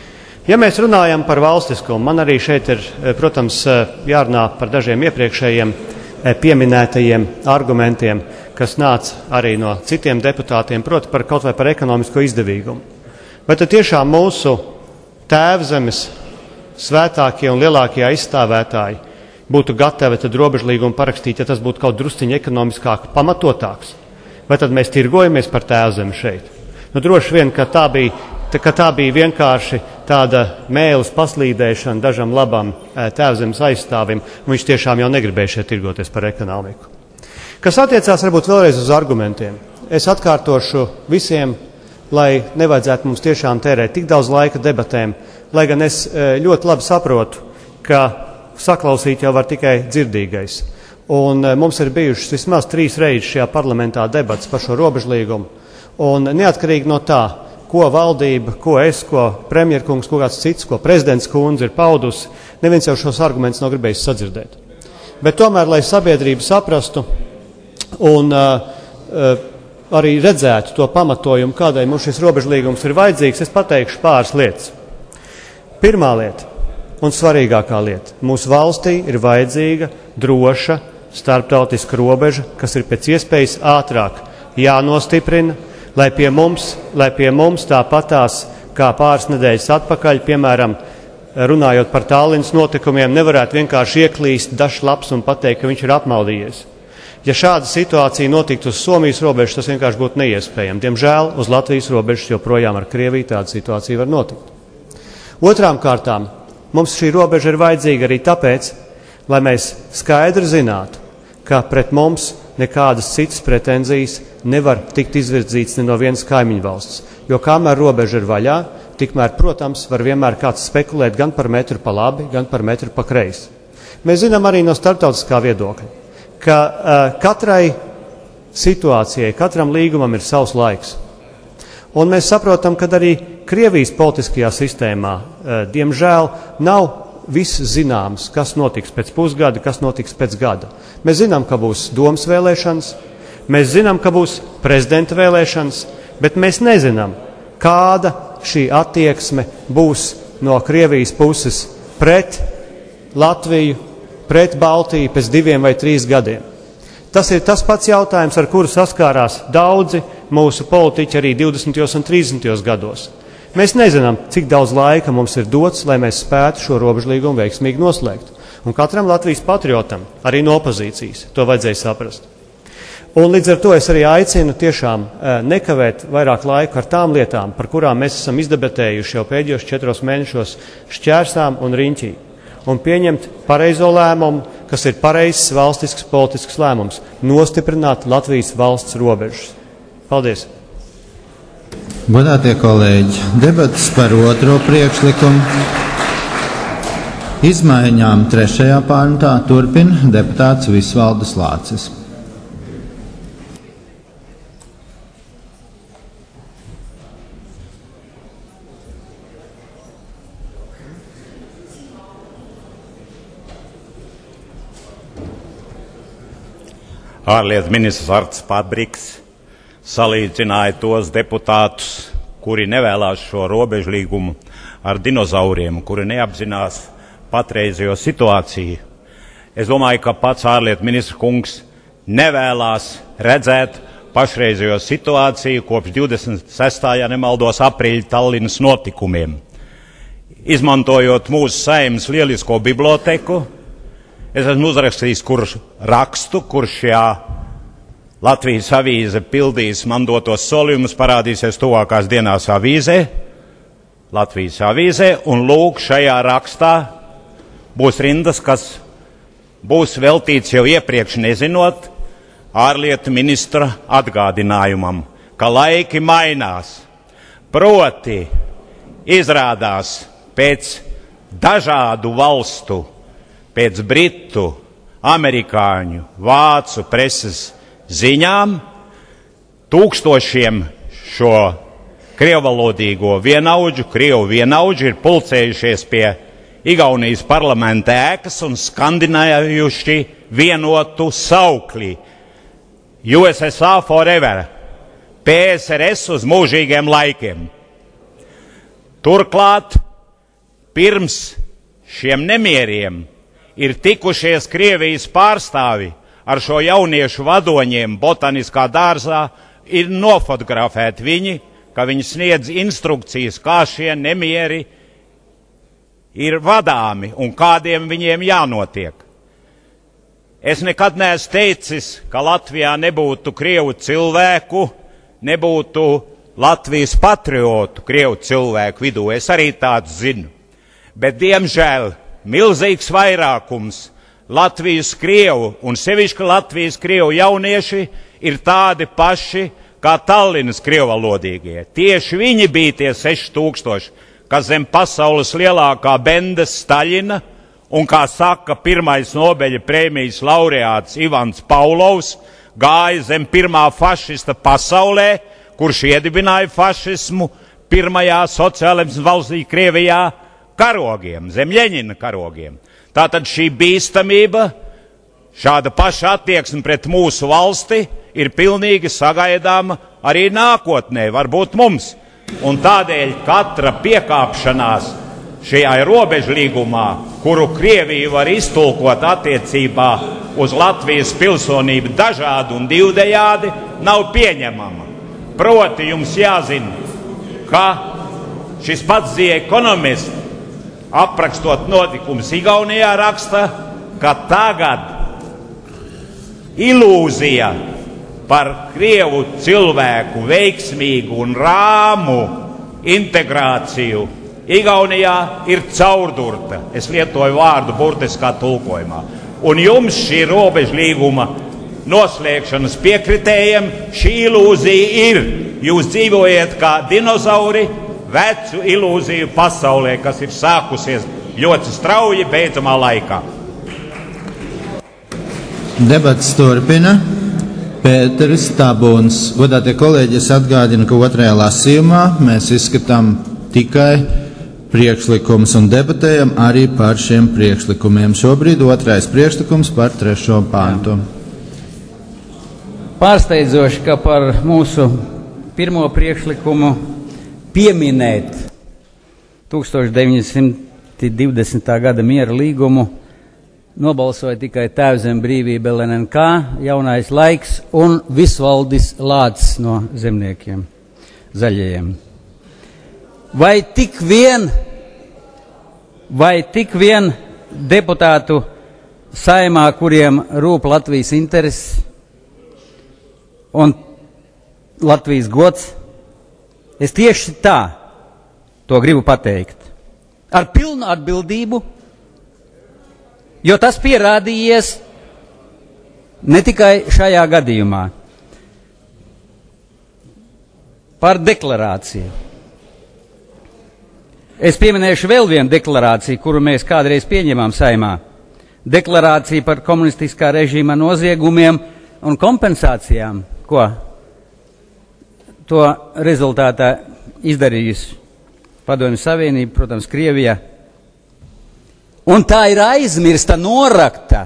Ja mēs runājam par valstiskumu, man arī šeit ir, protams, jārunā par dažiem iepriekšējiem pieminētajiem argumentiem, kas nāca arī no citiem deputātiem, proti par kaut vai par ekonomisko izdevīgumu. Vai tad tiešām mūsu tēvzemes svētākie un lielākie aizstāvētāji būtu gatavi tad robežlīgumu parakstīt, ja tas būtu kaut drusciņi ekonomiskāk pamatotāks? Vai tad mēs tirgojamies par tēvzemi šeit? Nu, droši vien, ka tā bija, ka tā bija vienkārši tāda mēles paslīdēšana dažam labam tēvzemes aizstāvim, un viņš tiešām jau negribēja šeit tirgoties par ekonomiku. Kas attiecās varbūt vēlreiz uz argumentiem, es atkārtošu visiem, lai nevajadzētu mums tiešām tērēt tik daudz laika debatēm, lai gan es ļoti labi saprotu, ka saklausīt jau var tikai dzirdīgais. Un mums ir bijušas vismaz trīs reizes šajā parlamentā debats par šo robežlīgumu, un neatkarīgi no tā, ko valdība, ko es, ko premjerkungs, ko kāds cits, ko prezidents kundze ir paudusi, neviens jau šos argumentus nav gribējis sadzirdēt. Bet tomēr, lai sabiedrība saprastu un uh, uh, arī redzētu to pamatojumu, kādai mums šis robežlīgums ir vajadzīgs, es pateikšu pāris lietas. Pirmā lieta un svarīgākā lieta. Mūsu valstī ir vajadzīga, droša, starptautiska robeža, kas ir pēc iespējas ātrāk jānostiprina, lai pie mums, lai pie mums tāpatās kā pāris nedēļas atpakaļ, piemēram, runājot par Tallinas notikumiem, nevarētu vienkārši ieklīst dažs labs un pateikt, ka viņš ir apmaldījies. Ja šāda situācija notiktu uz Somijas robežas, tas vienkārši būtu neiespējami. Diemžēl uz Latvijas robežas joprojām ar Krieviju tāda situācija var notikt. Otrām kārtām, mums šī robeža ir vajadzīga arī tāpēc, lai mēs skaidri zinātu, ka pret mums nekādas citas pretenzijas nevar tikt izvirzīts ne no vienas kaimiņu valsts. Jo kamēr robeža ir vaļā, tikmēr, protams, var vienmēr kāds spekulēt gan par metru pa labi, gan par metru pa kreisi. Mēs zinām arī no starptautiskā viedokļa, ka uh, katrai situācijai, katram līgumam ir savs laiks. Un mēs saprotam, ka arī Krievijas politiskajā sistēmā, uh, diemžēl, nav viss zināms, kas notiks pēc pusgada, kas notiks pēc gada. Mēs zinām, ka būs domas vēlēšanas, mēs zinām, ka būs prezidenta vēlēšanas, bet mēs nezinām, kāda šī attieksme būs no Krievijas puses pret Latviju, pret Baltiju pēc diviem vai trīs gadiem. Tas ir tas pats jautājums, ar kuru saskārās daudzi mūsu politiķi arī divdesmitajos un trīsdesmitajos gados. Mēs nezinām, cik daudz laika mums ir dots, lai mēs spētu šo robežlīgumu veiksmīgi noslēgt. Un katram Latvijas patriotam, arī no opozīcijas, to vajadzēja saprast. Un līdz ar to es arī aicinu tiešām nekavēt vairāk laiku ar tām lietām, par kurām mēs esam izdebatējuši jau pēdējos četros mēnešos Šķērsām un Riņķī. Un pieņemt pareizo lēmumu, kas ir pareizs valstisks politisks lēmums – nostiprināt Latvijas valsts robežas. Paldies! Godātie kolēģi, debatas par otro priekšlikumu izmaiņām trešajā pāntā turpina deputāts Visvaldas Lācis. Ārlietu ministrs Arts Pabriks salīdzināja tos deputātus, kuri nevēlās šo robežlīgumu ar dinozauriem, kuri neapzinās patreizējo situāciju. Es domāju, ka pats ārlietu ministrs kungs nevēlās redzēt pašreizējo situāciju kopš divdesmit sestā ja nemaldos, aprīļa Tallinas notikumiem. Izmantojot mūsu Saeimas lielisko biblioteku, es esmu uzrakstījis kurš rakstu, kurš šajā Latvijas avīze pildīs man dotos solījumus, parādīsies tuvākās dienās avīzē, Latvijas avīzē, un lūk, šajā rakstā būs rindas, kas būs veltīts jau iepriekš nezinot ārlietu ministra atgādinājumam, ka laiki mainās. Proti, izrādās pēc dažādu valstu, pēc britu, amerikāņu, vācu preses ziņām, tūkstošiem šo krievvalodīgo vienaudžu, krievu vienaudžu ir pulcējušies pie Igaunijas parlamenta ēkas un skandinējuši vienotu saukli U S S R forever, P S R S uz mūžīgiem laikiem. Turklāt pirms šiem nemieriem ir tikušies Krievijas pārstāvi ar šo jauniešu vadoņiem botaniskā dārzā, ir nofotografēti viņi, ka viņi sniedz instrukcijas, kā šie nemieri ir vadāmi un kādiem viņiem jānotiek. Es nekad neesmu teicis, ka Latvijā nebūtu krievu cilvēku, nebūtu Latvijas patriotu krievu cilvēku vidū. Es arī tāds zinu. Bet, diemžēl, milzīgs vairākums Latvijas krievu un sevišķi Latvijas krievu jaunieši ir tādi paši kā Tallinas krievalodīgie. Tieši viņi bija tie seši tūkstoši, kas zem pasaules lielākā bendes Staļina, un, kā saka pirmais Nobeļa prēmijas laureāts Ivans Paulovs, gāja zem pirmā fašista pasaulē, kurš iedibināja fašismu pirmajā sociālismu valstī Krievijā karogiem, zem Ļeņina karogiem. Tātad šī bīstamība, šāda paša attieksme pret mūsu valsti ir pilnīgi sagaidāma arī nākotnē, varbūt mums. Un tādēļ katra piekāpšanās šajā robežlīgumā, kuru Krievija var iztulkot attiecībā uz Latvijas pilsonību dažādi un divdejādi, nav pieņemama. Proti jums jāzina, ka šis pats The Economist, aprakstot notikumus Igaunijā, raksta, ka tagad ilūzija par krievu cilvēku veiksmīgu un rāmu integrāciju Igaunijā ir caurdurta. Es lietoju vārdu burtiskā tulkojumā. Un jums šī robežlīguma noslēgšanas piekritējiem šī ilūzija ir. Jūs dzīvojat kā dinozauri vecu ilūziju pasaulē, kas ir sākusies ļoti strauji beidzamā laikā. Debats turpina. Pēteris Tabuns. Godātie kolēģi, es atgādinu, ka otrajā lasījumā mēs izskatām tikai priekšlikums un debatējam arī par šiem priekšlikumiem. Šobrīd otrais priekšlikums par trešo pāntu. Pārsteidzoši, ka par mūsu pirmo priekšlikumu pieminēt tūkstoš deviņi simti divdesmitā gada miera līgumu nobalsoja tikai Tēvzem brīvība L N N K, Jaunais laiks un Visvaldis Lācis no zemniekiem, zaļajiem. Vai tik vien, vai tik vien deputātu saimā, kuriem rūp Latvijas intereses un Latvijas gods, es tieši tā to gribu pateikt. Ar pilnu atbildību, jo tas pierādījies ne tikai šajā gadījumā. Par deklarāciju. Es pieminēšu vēl vienu deklarāciju, kuru mēs kādreiz pieņemām saimā. Deklarācija par komunistiskā režīma noziegumiem un kompensācijām, ko to rezultātā izdarījusi Padomju Savienība, protams, Krievija. Un tā ir aizmirsta, norakta.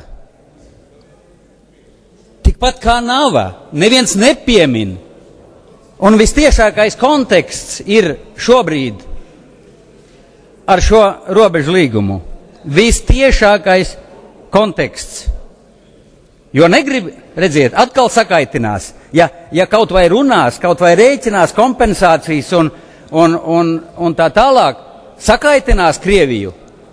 Tikpat kā nava, neviens nepiemin. Un vistiešākais konteksts ir šobrīd ar šo robežu līgumu. Vistiešākais konteksts. Jo negrib, redziet, atkal sakaitinās. Ja, ja kaut vai runās, kaut vai rēķinās kompensācijas un, un, un, un tā tālāk, sakaitinās Krieviju.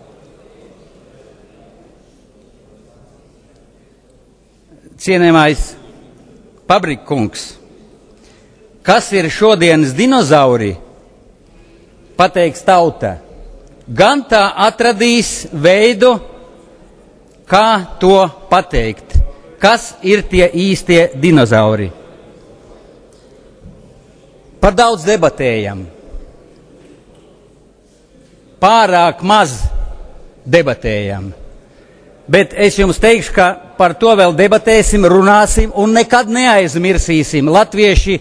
Cienējamais Pabrikkungs, kas ir šodienas dinozauri, pateiks tauta, gan tā atradīs veidu, kā to pateikt. Kas ir tie īstie dinozauri? Par daudz debatējam. Pārāk maz debatējam. Bet es jums teikšu, ka par to vēl debatēsim, runāsim un nekad neaizmirsīsim. Latvieši,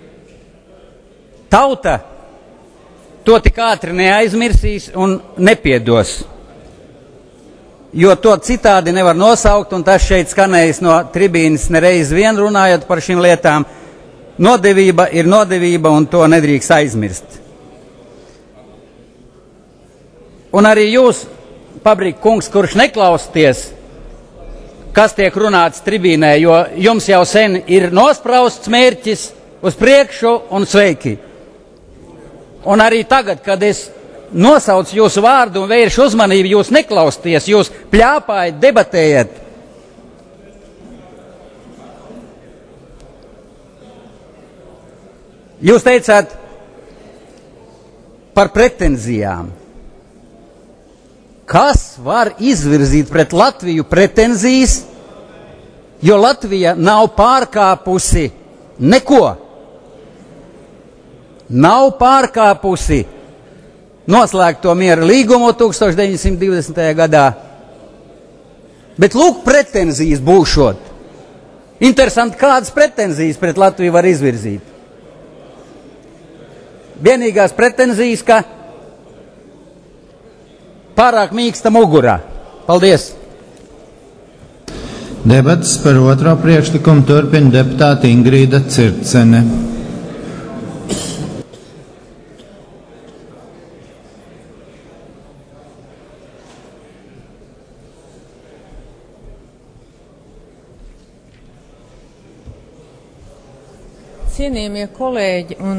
tauta to tik ātri neaizmirsīs un nepiedos. Jo to citādi nevar nosaukt, un tas šeit skanējis no tribīnes nereiz vien runājot par šīm lietām. Nodevība ir nodevība, un to nedrīkst aizmirst. un arī jūs, Pabrika kungs, kurš neklausties, kas tiek runāts tribīnē, jo jums jau sen ir nosprausts mērķis uz priekšu un sveiki. Un arī tagad, kad es nosaucu jūsu vārdu un vēršu uzmanību, jūs neklausties, jūs pļāpājat, debatējat. Jūs teicāt par pretenzijām. Kas var izvirzīt pret Latviju pretenzijas, jo Latvija nav pārkāpusi neko? Nav pārkāpusi noslēgto miera līgumu tūkstoš deviņsimt divdesmitajā gadā. Bet lūk, pretenzijas būšot. Interesanti, kādas pretenzijas pret Latviju var izvirzīt. Vienīgās pretenzijas, ka pārāk mīksta mugurā. Paldies! Debates par otro priekšlikumu turpina deputāte Ingrīda Circene. Cienījamie kolēģi un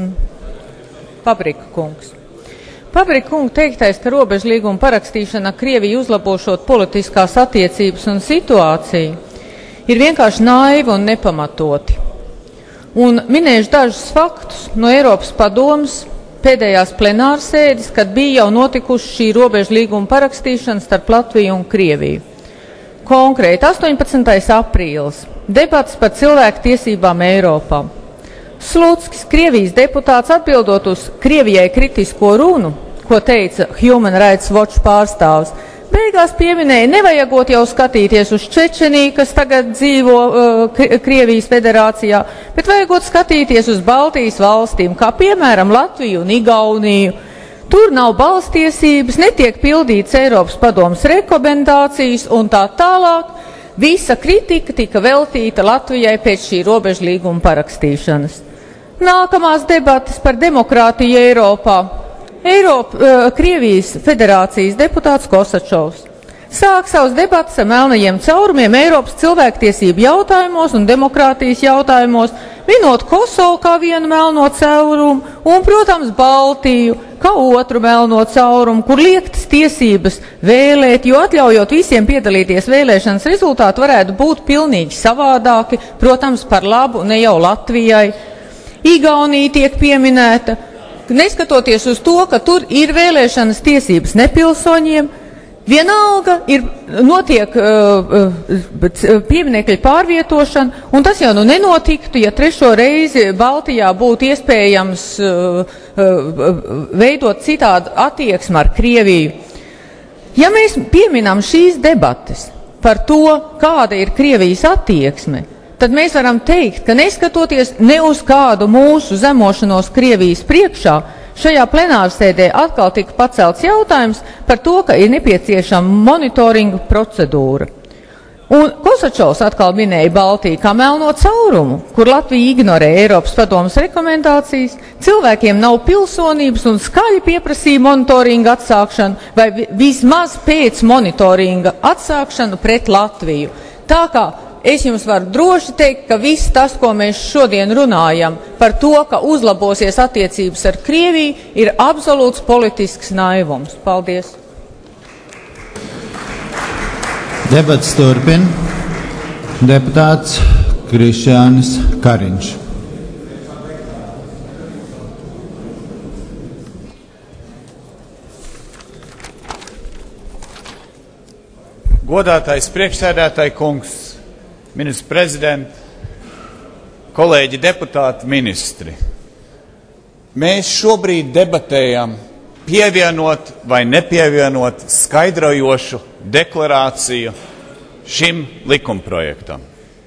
Pabrika kungs. Pabrika kunga teiktais, ka robežu līguma parakstīšana Krieviju uzlabošot politiskās attiecības un situāciju, ir vienkārši naivi un nepamatoti. Un minēšu dažus faktus no Eiropas padomes pēdējās plenārsēdes, kad bija jau notikuši šī robežu līguma parakstīšana starp Latviju un Krieviju. Konkrēti, astoņpadsmitais aprīlis, debats par cilvēku tiesībām Eiropā. Slutskis, Krievijas deputāts, atbildot uz Krievijai kritisko runu, ko teica Human Rights Watch pārstāvs, beigās pieminēja, nevajagot jau skatīties uz Čečeniju, kas tagad dzīvo uh, Krievijas federācijā, bet vajagot skatīties uz Baltijas valstīm, kā piemēram Latviju un Igauniju. Tur nav balstiesības, netiek pildīts Eiropas padomes rekomendācijas un tā tālāk. Visa kritika tika veltīta Latvijai pēc šī robežu līguma parakstīšanas. Nākamās debates par demokrātiju Eiropā. Eiropa, uh, Krievijas federācijas deputāts Kosačovs sāk savus debates ar melnajiem caurumiem Eiropas cilvēktiesību jautājumos un demokrātijas jautājumos, minot Kosovu kā vienu melno caurumu un, protams, Baltiju kā otru melno caurumu, kur liektas tiesības vēlēt, jo atļaujot visiem piedalīties vēlēšanas rezultāti varētu būt pilnīgi savādāki, protams, par labu ne jau Latvijai. Igaunija tiek pieminēta, neskatoties uz to, ka tur ir vēlēšanas tiesības nepilsoņiem, vienalga ir notiek uh, uh, pieminekļu pārvietošana, un tas jau nu nenotiktu, ja trešo reizi Baltijā būtu iespējams uh, uh, veidot citādu attieksmi ar Krieviju. Ja mēs pieminam šīs debates par to, kāda ir Krievijas attieksme, tad mēs varam teikt, ka neskatoties ne uz kādu mūsu zemošanos Krievijas priekšā, šajā plenārsēdē atkal tika pacelts jautājums par to, ka ir nepieciešama monitoringa procedūra. Un Kosačovs atkal minēja Baltiju kā melno caurumu, kur Latvija ignorē Eiropas padomes rekomendācijas, cilvēkiem nav pilsonības un skaļi pieprasīja monitoringa atsākšanu vai vismaz pēc monitoringa atsākšanu pret Latviju. Tā kā es jums varu droši teikt, ka viss tas, ko mēs šodien runājam par to, ka uzlabosies attiecības ar Krieviju, ir absolūts politisks naivums. Paldies! Debats turpina. Deputāts Krišjānis Kariņš. Godātais priekšsēdētāji kungs, ministrs prezidents, kolēģi deputāti, ministri. Mēs šobrīd debatējam pievienot vai nepievienot skaidrojošu deklarāciju šim likumprojektam.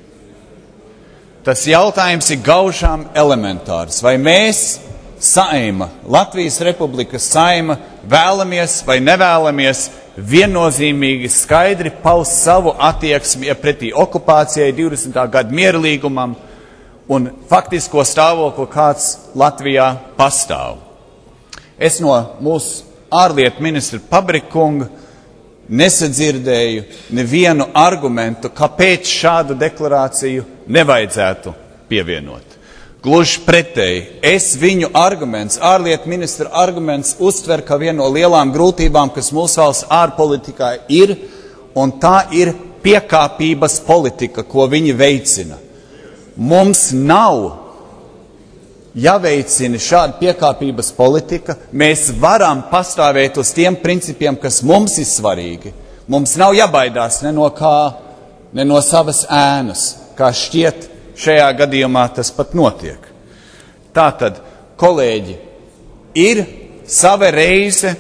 Tas jautājums ir gaužām elementārs. Vai mēs, Saeima, Latvijas Republikas Saeima, vēlamies vai nevēlamies viennozīmīgi skaidri paust savu attieksmi pretī okupācijai, divdesmitā gada mierlīgumam un faktisko stāvokli, kāds Latvijā pastāv. Es no mūsu ārlietu ministra Pabrikunga nesadzirdēju nevienu argumentu, kāpēc šādu deklarāciju nevajadzētu pievienot. Gluži pretēji, es viņu arguments, ārlietu ministra arguments uztver kā vienu no lielām grūtībām, kas mūsu valsts ārpolitikā ir, un tā ir piekāpības politika, ko viņi veicina. Mums nav jāveicina šāda piekāpības politika, mēs varam pastāvēt uz tiem principiem, kas mums ir svarīgi. Mums nav jābaidās ne no kā, ne no savas ēnas, kā šķiet šajā gadījumā tas pat notiek. Tātad, kolēģi, ir sava reize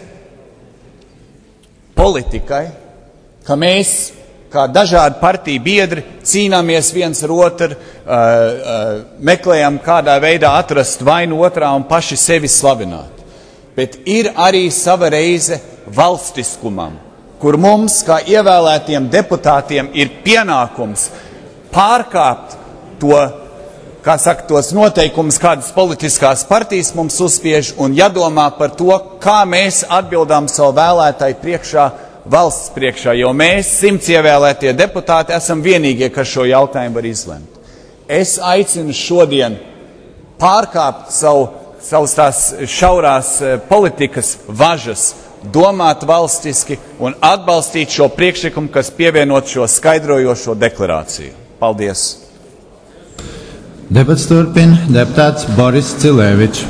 politikai, ka mēs, kā dažādi partiju biedri, cīnāmies viens ar otru, uh, uh, meklējam kādā veidā atrast vainu otrā un paši sevi slavināt. Bet ir arī sava reize valstiskumam, kur mums, kā ievēlētiem deputātiem, ir pienākums pārkāpt to, kā saka, tos noteikumus, kādas politiskās partijas mums uzspiež, un jādomā par to, kā mēs atbildām savu vēlētāju priekšā, valsts priekšā, jo mēs, simts ievēlētie deputāti, esam vienīgie, kas šo jautājumu var izlemt. Es aicinu šodien pārkāpt savu, savus tās šaurās politikas važas, domāt valstiski un atbalstīt šo priekšlikumu, kas pievienot šo skaidrojošo deklarāciju. Paldies! Debats turpina deputāts Boris Cilēvičs.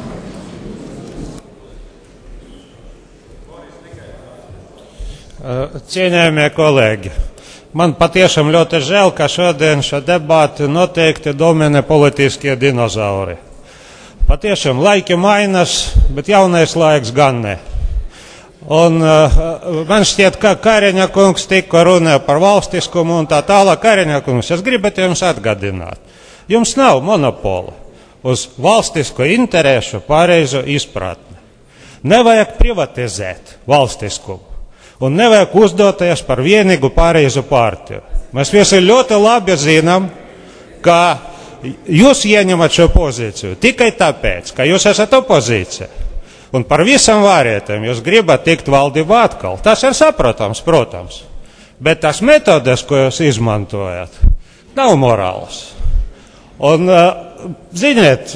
Cienējamie kolēģi, man patiešām ļoti žēl, ka šodien šo debāti noteikti domina politiskie dinozauri. Patiešām laiki mainas, bet jaunais laiks gan ne. Un uh, man šķiet, ka Kariņa kungs tikko runāja par valstiskumu un tā tālāk. Kariņa kungs, es gribētu jums atgādināt. Jums nav monopola uz valstisko interešu pareizu izpratni. Nevajag privatizēt valstiskumu. Un nevajag uzdoties par vienīgu pareizu partiju. Mēs visi ļoti labi zinām, ka jūs ieņemat šo pozīciju tikai tāpēc, ka jūs esat opozīcija. Un par visam varietiem jūs gribat tikt valdībā atkal. Tas ir saprotams, protams. Bet tās metodes, ko jūs izmantojat, nav morāls. Un, ziniet,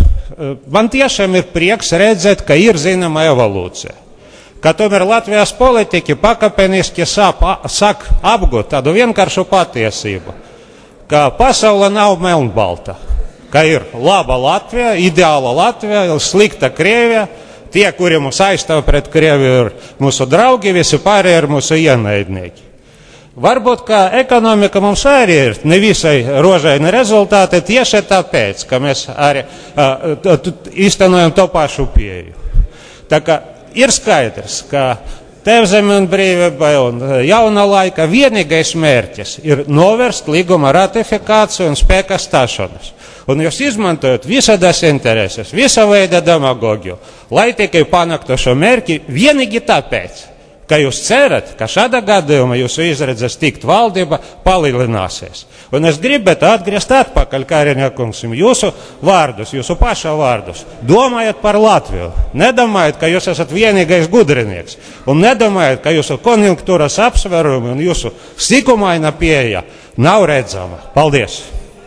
man tiešām ir prieks redzēt, ka ir zināma evolūcija. Ka tomēr Latvijas politiķi pakāpeniski sāk apgūt tādu vienkāršu patiesību, ka pasaule nav melnbalta, ka ir laba Latvija, ideāla Latvija, ir slikta Krievija, tie, kuri mūs aizstāv pret Krieviju, ir mūsu draugi, visi pārējie ir mūsu ienaidnieki. Varbūt, ka ekonomika mums arī ir nevisai rožaini rezultāti tieši tāpēc, ka mēs arī uh, īstenojam to pašu pieeju. Tā kā ir skaidrs, ka Tēvzeme un brīvībai un jauna laika vienīgais mērķis ir novērst līguma ratifikāciju un spēkā stāšanos. Un jūs izmantojat visādas intereses, visa veida demagogiju, lai tikai panāktu šo mērķi vienīgi tāpēc, ka jūs cerat, ka šādā gadījumā jūsu izredzes tikt valdība palielināsies. Un es gribētu atgriezt atpakaļ, Kariņa kungs, jūsu vārdus, jūsu paša vārdus. Domājat par Latviju. Nedomājat, ka jūs esat vienīgais gudrinieks. Un nedomājat, ka jūsu konjunktūras apsvērumi un jūsu sīkumaina pieeja nav redzama. Paldies!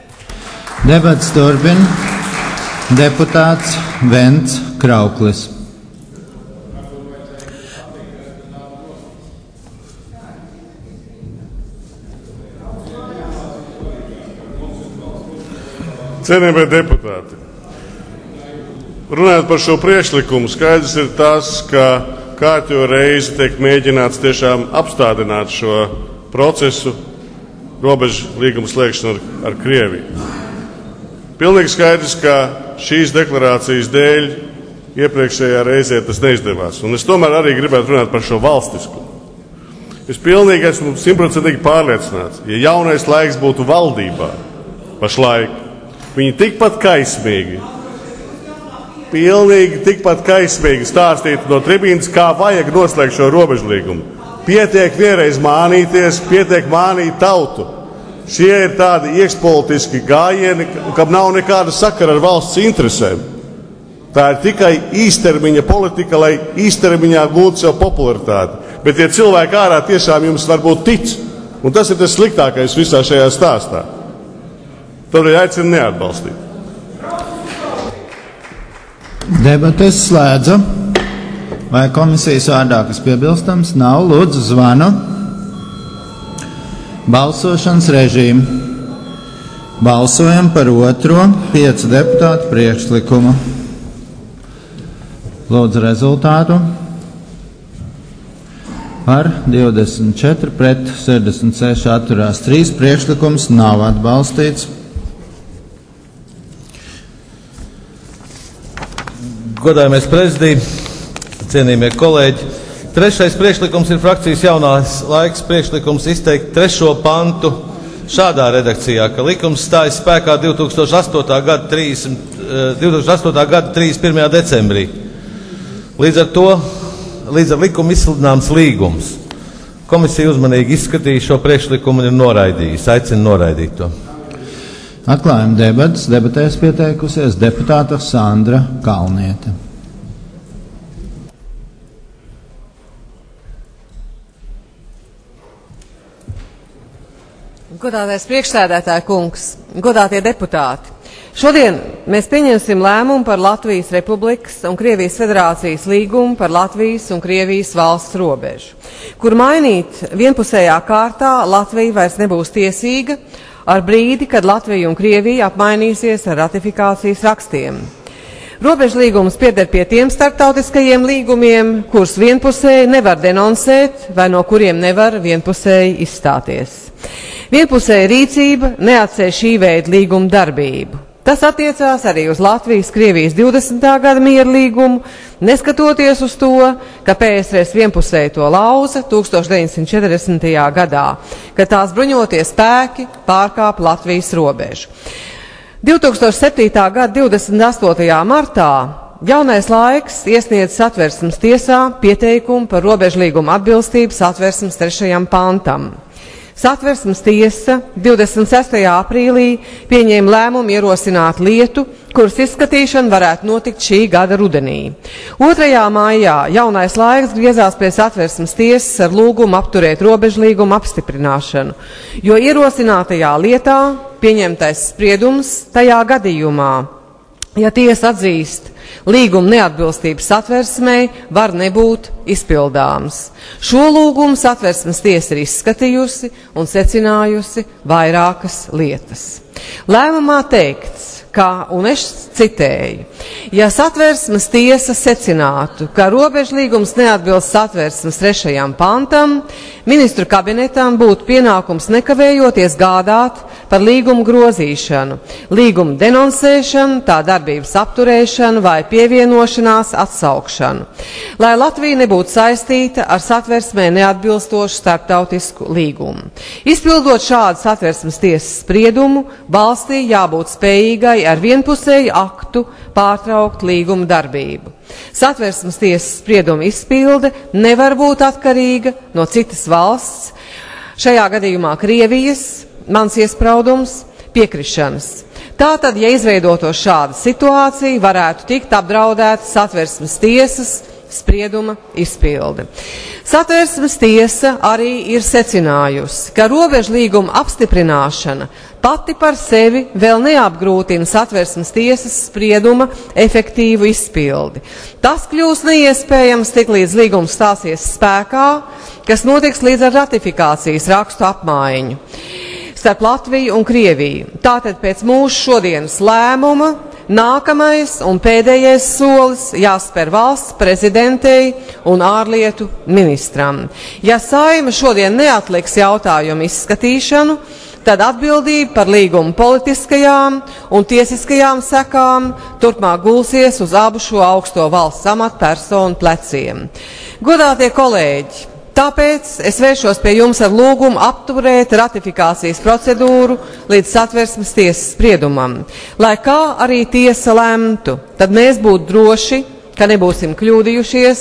Debats turpina deputāts Vents Krauklis. Cienījamie deputāti, runājot par šo priekšlikumu, skaidrs ir tas, ka kārtējo reizi tiek mēģināts tiešām apstādināt šo procesu, robežu līguma slēgšanu ar, ar Krieviju. Pilnīgi skaidrs, ka šīs deklarācijas dēļ iepriekšējā reizē tas neizdevās. Un es tomēr arī gribētu runāt par šo valstiskumu. Es pilnīgi esmu simtprocentīgi pārliecināts, ja jaunais laiks būtu valdībā pašlaik, viņi tikpat kaismīgi, pilnīgi tikpat kaismīgi stāstītu no tribīnas, kā vajag noslēgt šo robežlīgumu. Pietiek vienreiz mānīties, pietiek mānīt tautu. Šie ir tādi iekšpolitiski gājieni, kam nav nekāda sakara ar valsts interesēm. Tā ir tikai īstermiņa politika, lai īstermiņā gūtu sev popularitāti. Bet tie cilvēki ārā tiešām jums varbūt tic. Un tas ir tas sliktākais visā šajā stāstā. Tādēļ aicinu neatbalstīt. Debates slēdza. Vai komisijas vārdā, kas piebilstams, nav? Lūdzu, zvanu. Balsošanas režīmu. Balsojam par otro piecu deputātu priekšlikumu. Lūdzu rezultātu. Par divdesmit četri pret sešdesmit seši atturās trīs, priekšlikums nav atbalstīts. Godājamais prezidij, cienījamie kolēģi, trešais priekšlikums ir frakcijas Jaunās laiks priekšlikums izteikt trešo pantu šādā redakcijā, ka likums stājas spēkā divtūkstoš astotā gada trīsdesmit pirmajā decembrī. Līdz ar to, līdz ar likumu izsludināms līgums. Komisija uzmanīgi izskatīja šo priekšlikumu un ir noraidījusi. Aicinu noraidīt to. Atklājam debatas. Debatēs pieteikusies deputāta Sandra Kalniete. Godātais priekšsēdētāja kungs, godātie deputāti. Šodien mēs pieņemsim lēmumu par Latvijas Republikas un Krievijas Federācijas līgumu par Latvijas un Krievijas valsts robežu, kur mainīt vienpusējā kārtā Latvija vairs nebūs tiesīga ar brīdi, kad Latvija un Krievija apmainīsies ar ratifikācijas rakstiem. Robežlīgums pieder pie tiem starptautiskajiem līgumiem, kurus vienpusēji nevar denonsēt vai no kuriem nevar vienpusēji izstāties. Vienpusēja rīcība neatceļ šī veida līguma darbību. Tas attiecās arī uz Latvijas-Krievijas divdesmitā gada miera līgumu, neskatoties uz to, ka P S R S vienpusēji to lauza tūkstoš deviņsimt četrdesmitajā gadā, kad tās bruņotie spēki pārkāpa Latvijas robežu. divtūkstoš septītā gada divdesmit astotajā martā Jaunais laiks iesniedz Satversmes tiesā pieteikumu par robežlīgumu atbilstību Satversmes trešajam pantam. Satversmes tiesa divdesmit sestajā aprīlī pieņēma lēmumu ierosināt lietu, kuras izskatīšana varētu notikt šī gada rudenī. otrajā maijā Jaunais laiks griezās pie Satversmes tiesas ar lūgumu apturēt robežlīgumu apstiprināšanu, jo ierosinātajā lietā pieņemtais spriedums tajā gadījumā, ja tiesa atzīst līguma neatbilstības Satversmei, var nebūt izpildāms. Šo lūgumu Satversmes tiesa ir izskatījusi un secinājusi vairākas lietas. Lēmumā teikts, ka, un es citēju, ja Satversmes tiesa secinātu, ka robežlīgums neatbilst Satversmes trešajam pantam, ministru kabinetam būtu pienākums nekavējoties gādāt par līgumu grozīšanu, līgumu denonsēšanu, tā darbības apturēšanu vai pievienošanās atsaukšanu, lai Latvija nebūtu saistīta ar Satversmē neatbilstošu starptautisku līgumu. Izpildot šādu Satversmes tiesas spriedumu, valstī jābūt spējīgai ar vienpusēju aktu pārtraukt līguma darbību. Satversmes tiesas sprieduma izpilde nevar būt atkarīga no citas valsts, šajā gadījumā Krievijas, mans iespraudums, piekrišanas. Tātad, ja izveidotos šāda situācija, varētu tikt apdraudēta Satversmes tiesas sprieduma izpilde. Satversmes tiesa arī ir secinājusi, ka robežlīguma apstiprināšana pati par sevi vēl neapgrūtina Satversmes tiesas sprieduma efektīvu izpildi. Tas kļūs neiespējams tik līdz līgums stāsies spēkā, kas notiks līdz ar ratifikācijas rakstu apmaiņu starp Latviju un Krieviju. Tātad pēc mūsu šodienas lēmuma nākamais un pēdējais solis jāspēr valsts prezidentei un ārlietu ministram. Ja Saeima šodien neatliks jautājumu izskatīšanu, tad atbildība par līgumu politiskajām un tiesiskajām sekām turpmāk gulsies uz abu šo augsto valsts amatpersonu pleciem. Godātie kolēģi, tāpēc es vēršos pie jums ar lūgumu apturēt ratifikācijas procedūru līdz Satversmes tiesas spriedumam. Lai kā arī tiesa lemtu, tad mēs būtu droši, ka nebūsim kļūdījušies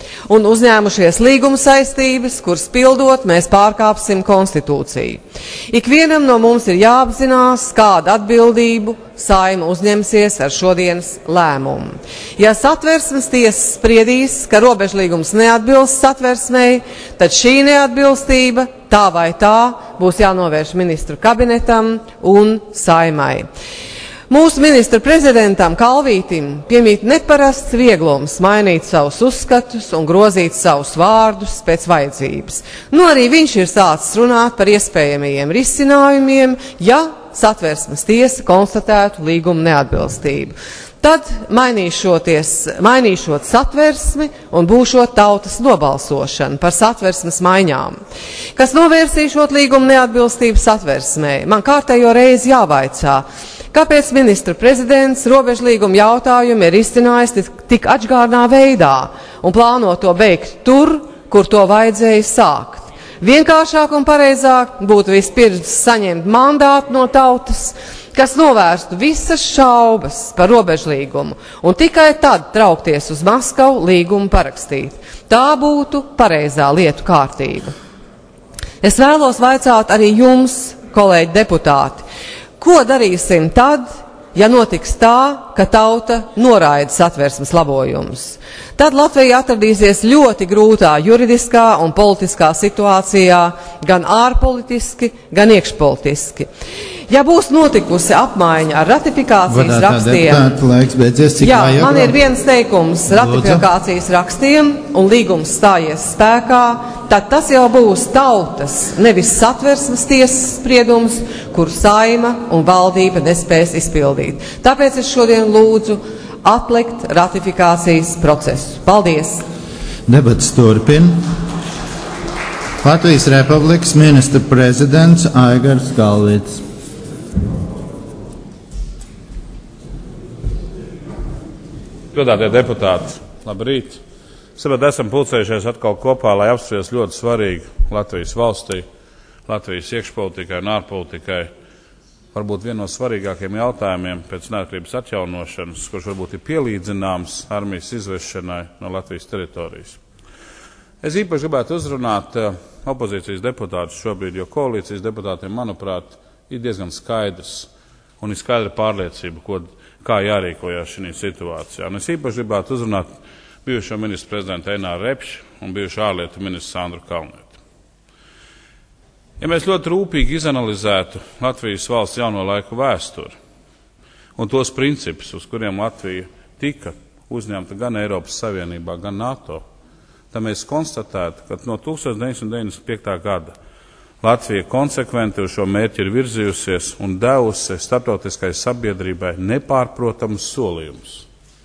un uzņēmušies līguma saistības, kuras pildot mēs pārkāpsim konstitūciju. Ikvienam no mums ir jāapzinās, kādu atbildību Saeima uzņemsies ar šodienas lēmumu. Ja Satversmes tiesa spriedīs, ka robežlīgums neatbilst Satversmei, tad šī neatbilstība tā vai tā būs jānovērš ministru kabinetam un Saeimai. Mūsu ministra prezidentam Kalvītim piemīt neparasts vieglums mainīt savus uzskatus un grozīt savus vārdus pēc vajadzības. Nu, arī viņš ir sācis runāt par iespējamajiem risinājumiem, ja Satversmes tiesa konstatētu līguma neatbilstību. Tad mainīšot satversmi un būšot tautas nobalsošana par satversmes maiņām, kas novērsīšot līguma neatbilstību satversmē. Man kārtējo reizi jāvaicā, kāpēc ministra prezidents robežlīguma jautājumu ir izcinājis tik atžgārnā veidā un plāno to beigt tur, kur to vajadzēja sākt. Vienkāršāk un pareizāk būtu vispirms saņemt mandātu no tautas, kas novērstu visas šaubas par robežlīgumu, un tikai tad traukties uz Maskavu līgumu parakstīt. Tā būtu pareizā lietu kārtība. Es vēlos vaicāt arī jums, kolēģi deputāti, ko darīsim tad, ja notiks tā, ka tauta noraida satversmes labojumus? Tad Latvija atradīsies ļoti grūtā juridiskā un politiskā situācijā, gan ārpolitiski, gan iekšpolitiski. Ja būs notikusi apmaiņa ar ratifikācijas Vadātā rakstiem, deputāta, laiks beidzies, cik jā, vajag man vēl? ir viens teikums ratifikācijas rakstiem un līgums stājies spēkā, tad tas jau būs tautas, nevis satversmes tiesas spriedums, kur Saeima un valdība nespēs izpildīt. Tāpēc es šodien lūdzu atlikt ratifikācijas procesu. Paldies! Debats turpina. Latvijas Republikas ministra prezidents Aigars Kalvītis. Godātie deputāti, labrīt! Sabat esam pulcējušies atkal kopā, lai apspriestu ļoti svarīgu Latvijas valstī, Latvijas iekšpolitikai un ārpolitikai, varbūt vienu no svarīgākiem jautājumiem pēc neatkarības atjaunošanas, kurš varbūt ir pielīdzināms armijas izvešanai no Latvijas teritorijas. Es īpaši gribētu uzrunāt opozīcijas deputātus šobrīd, jo koalīcijas deputātiem, manuprāt, ir diezgan skaidrs un ir skaidra pārliecība, ko, kā jārīkojās šī situācijā. Un es īpaši gribētu uzrunāt bijušo ministru prezidentu Eināru Repši un bijušo ārlietu ministru Sandru Kalnietu. Ja mēs ļoti rūpīgi izanalizētu Latvijas valsts jauno laiku vēsturi un tos principus, uz kuriem Latvija tika uzņemta gan Eiropas Savienībā, gan NATO, tad mēs konstatētu, ka no tusentis deviņsimt deviņdesmit piekta gada Latvija konsekventi uz šo mērķi ir virzījusies un devusi starptautiskai sabiedrībai nepārprotamus solījumus.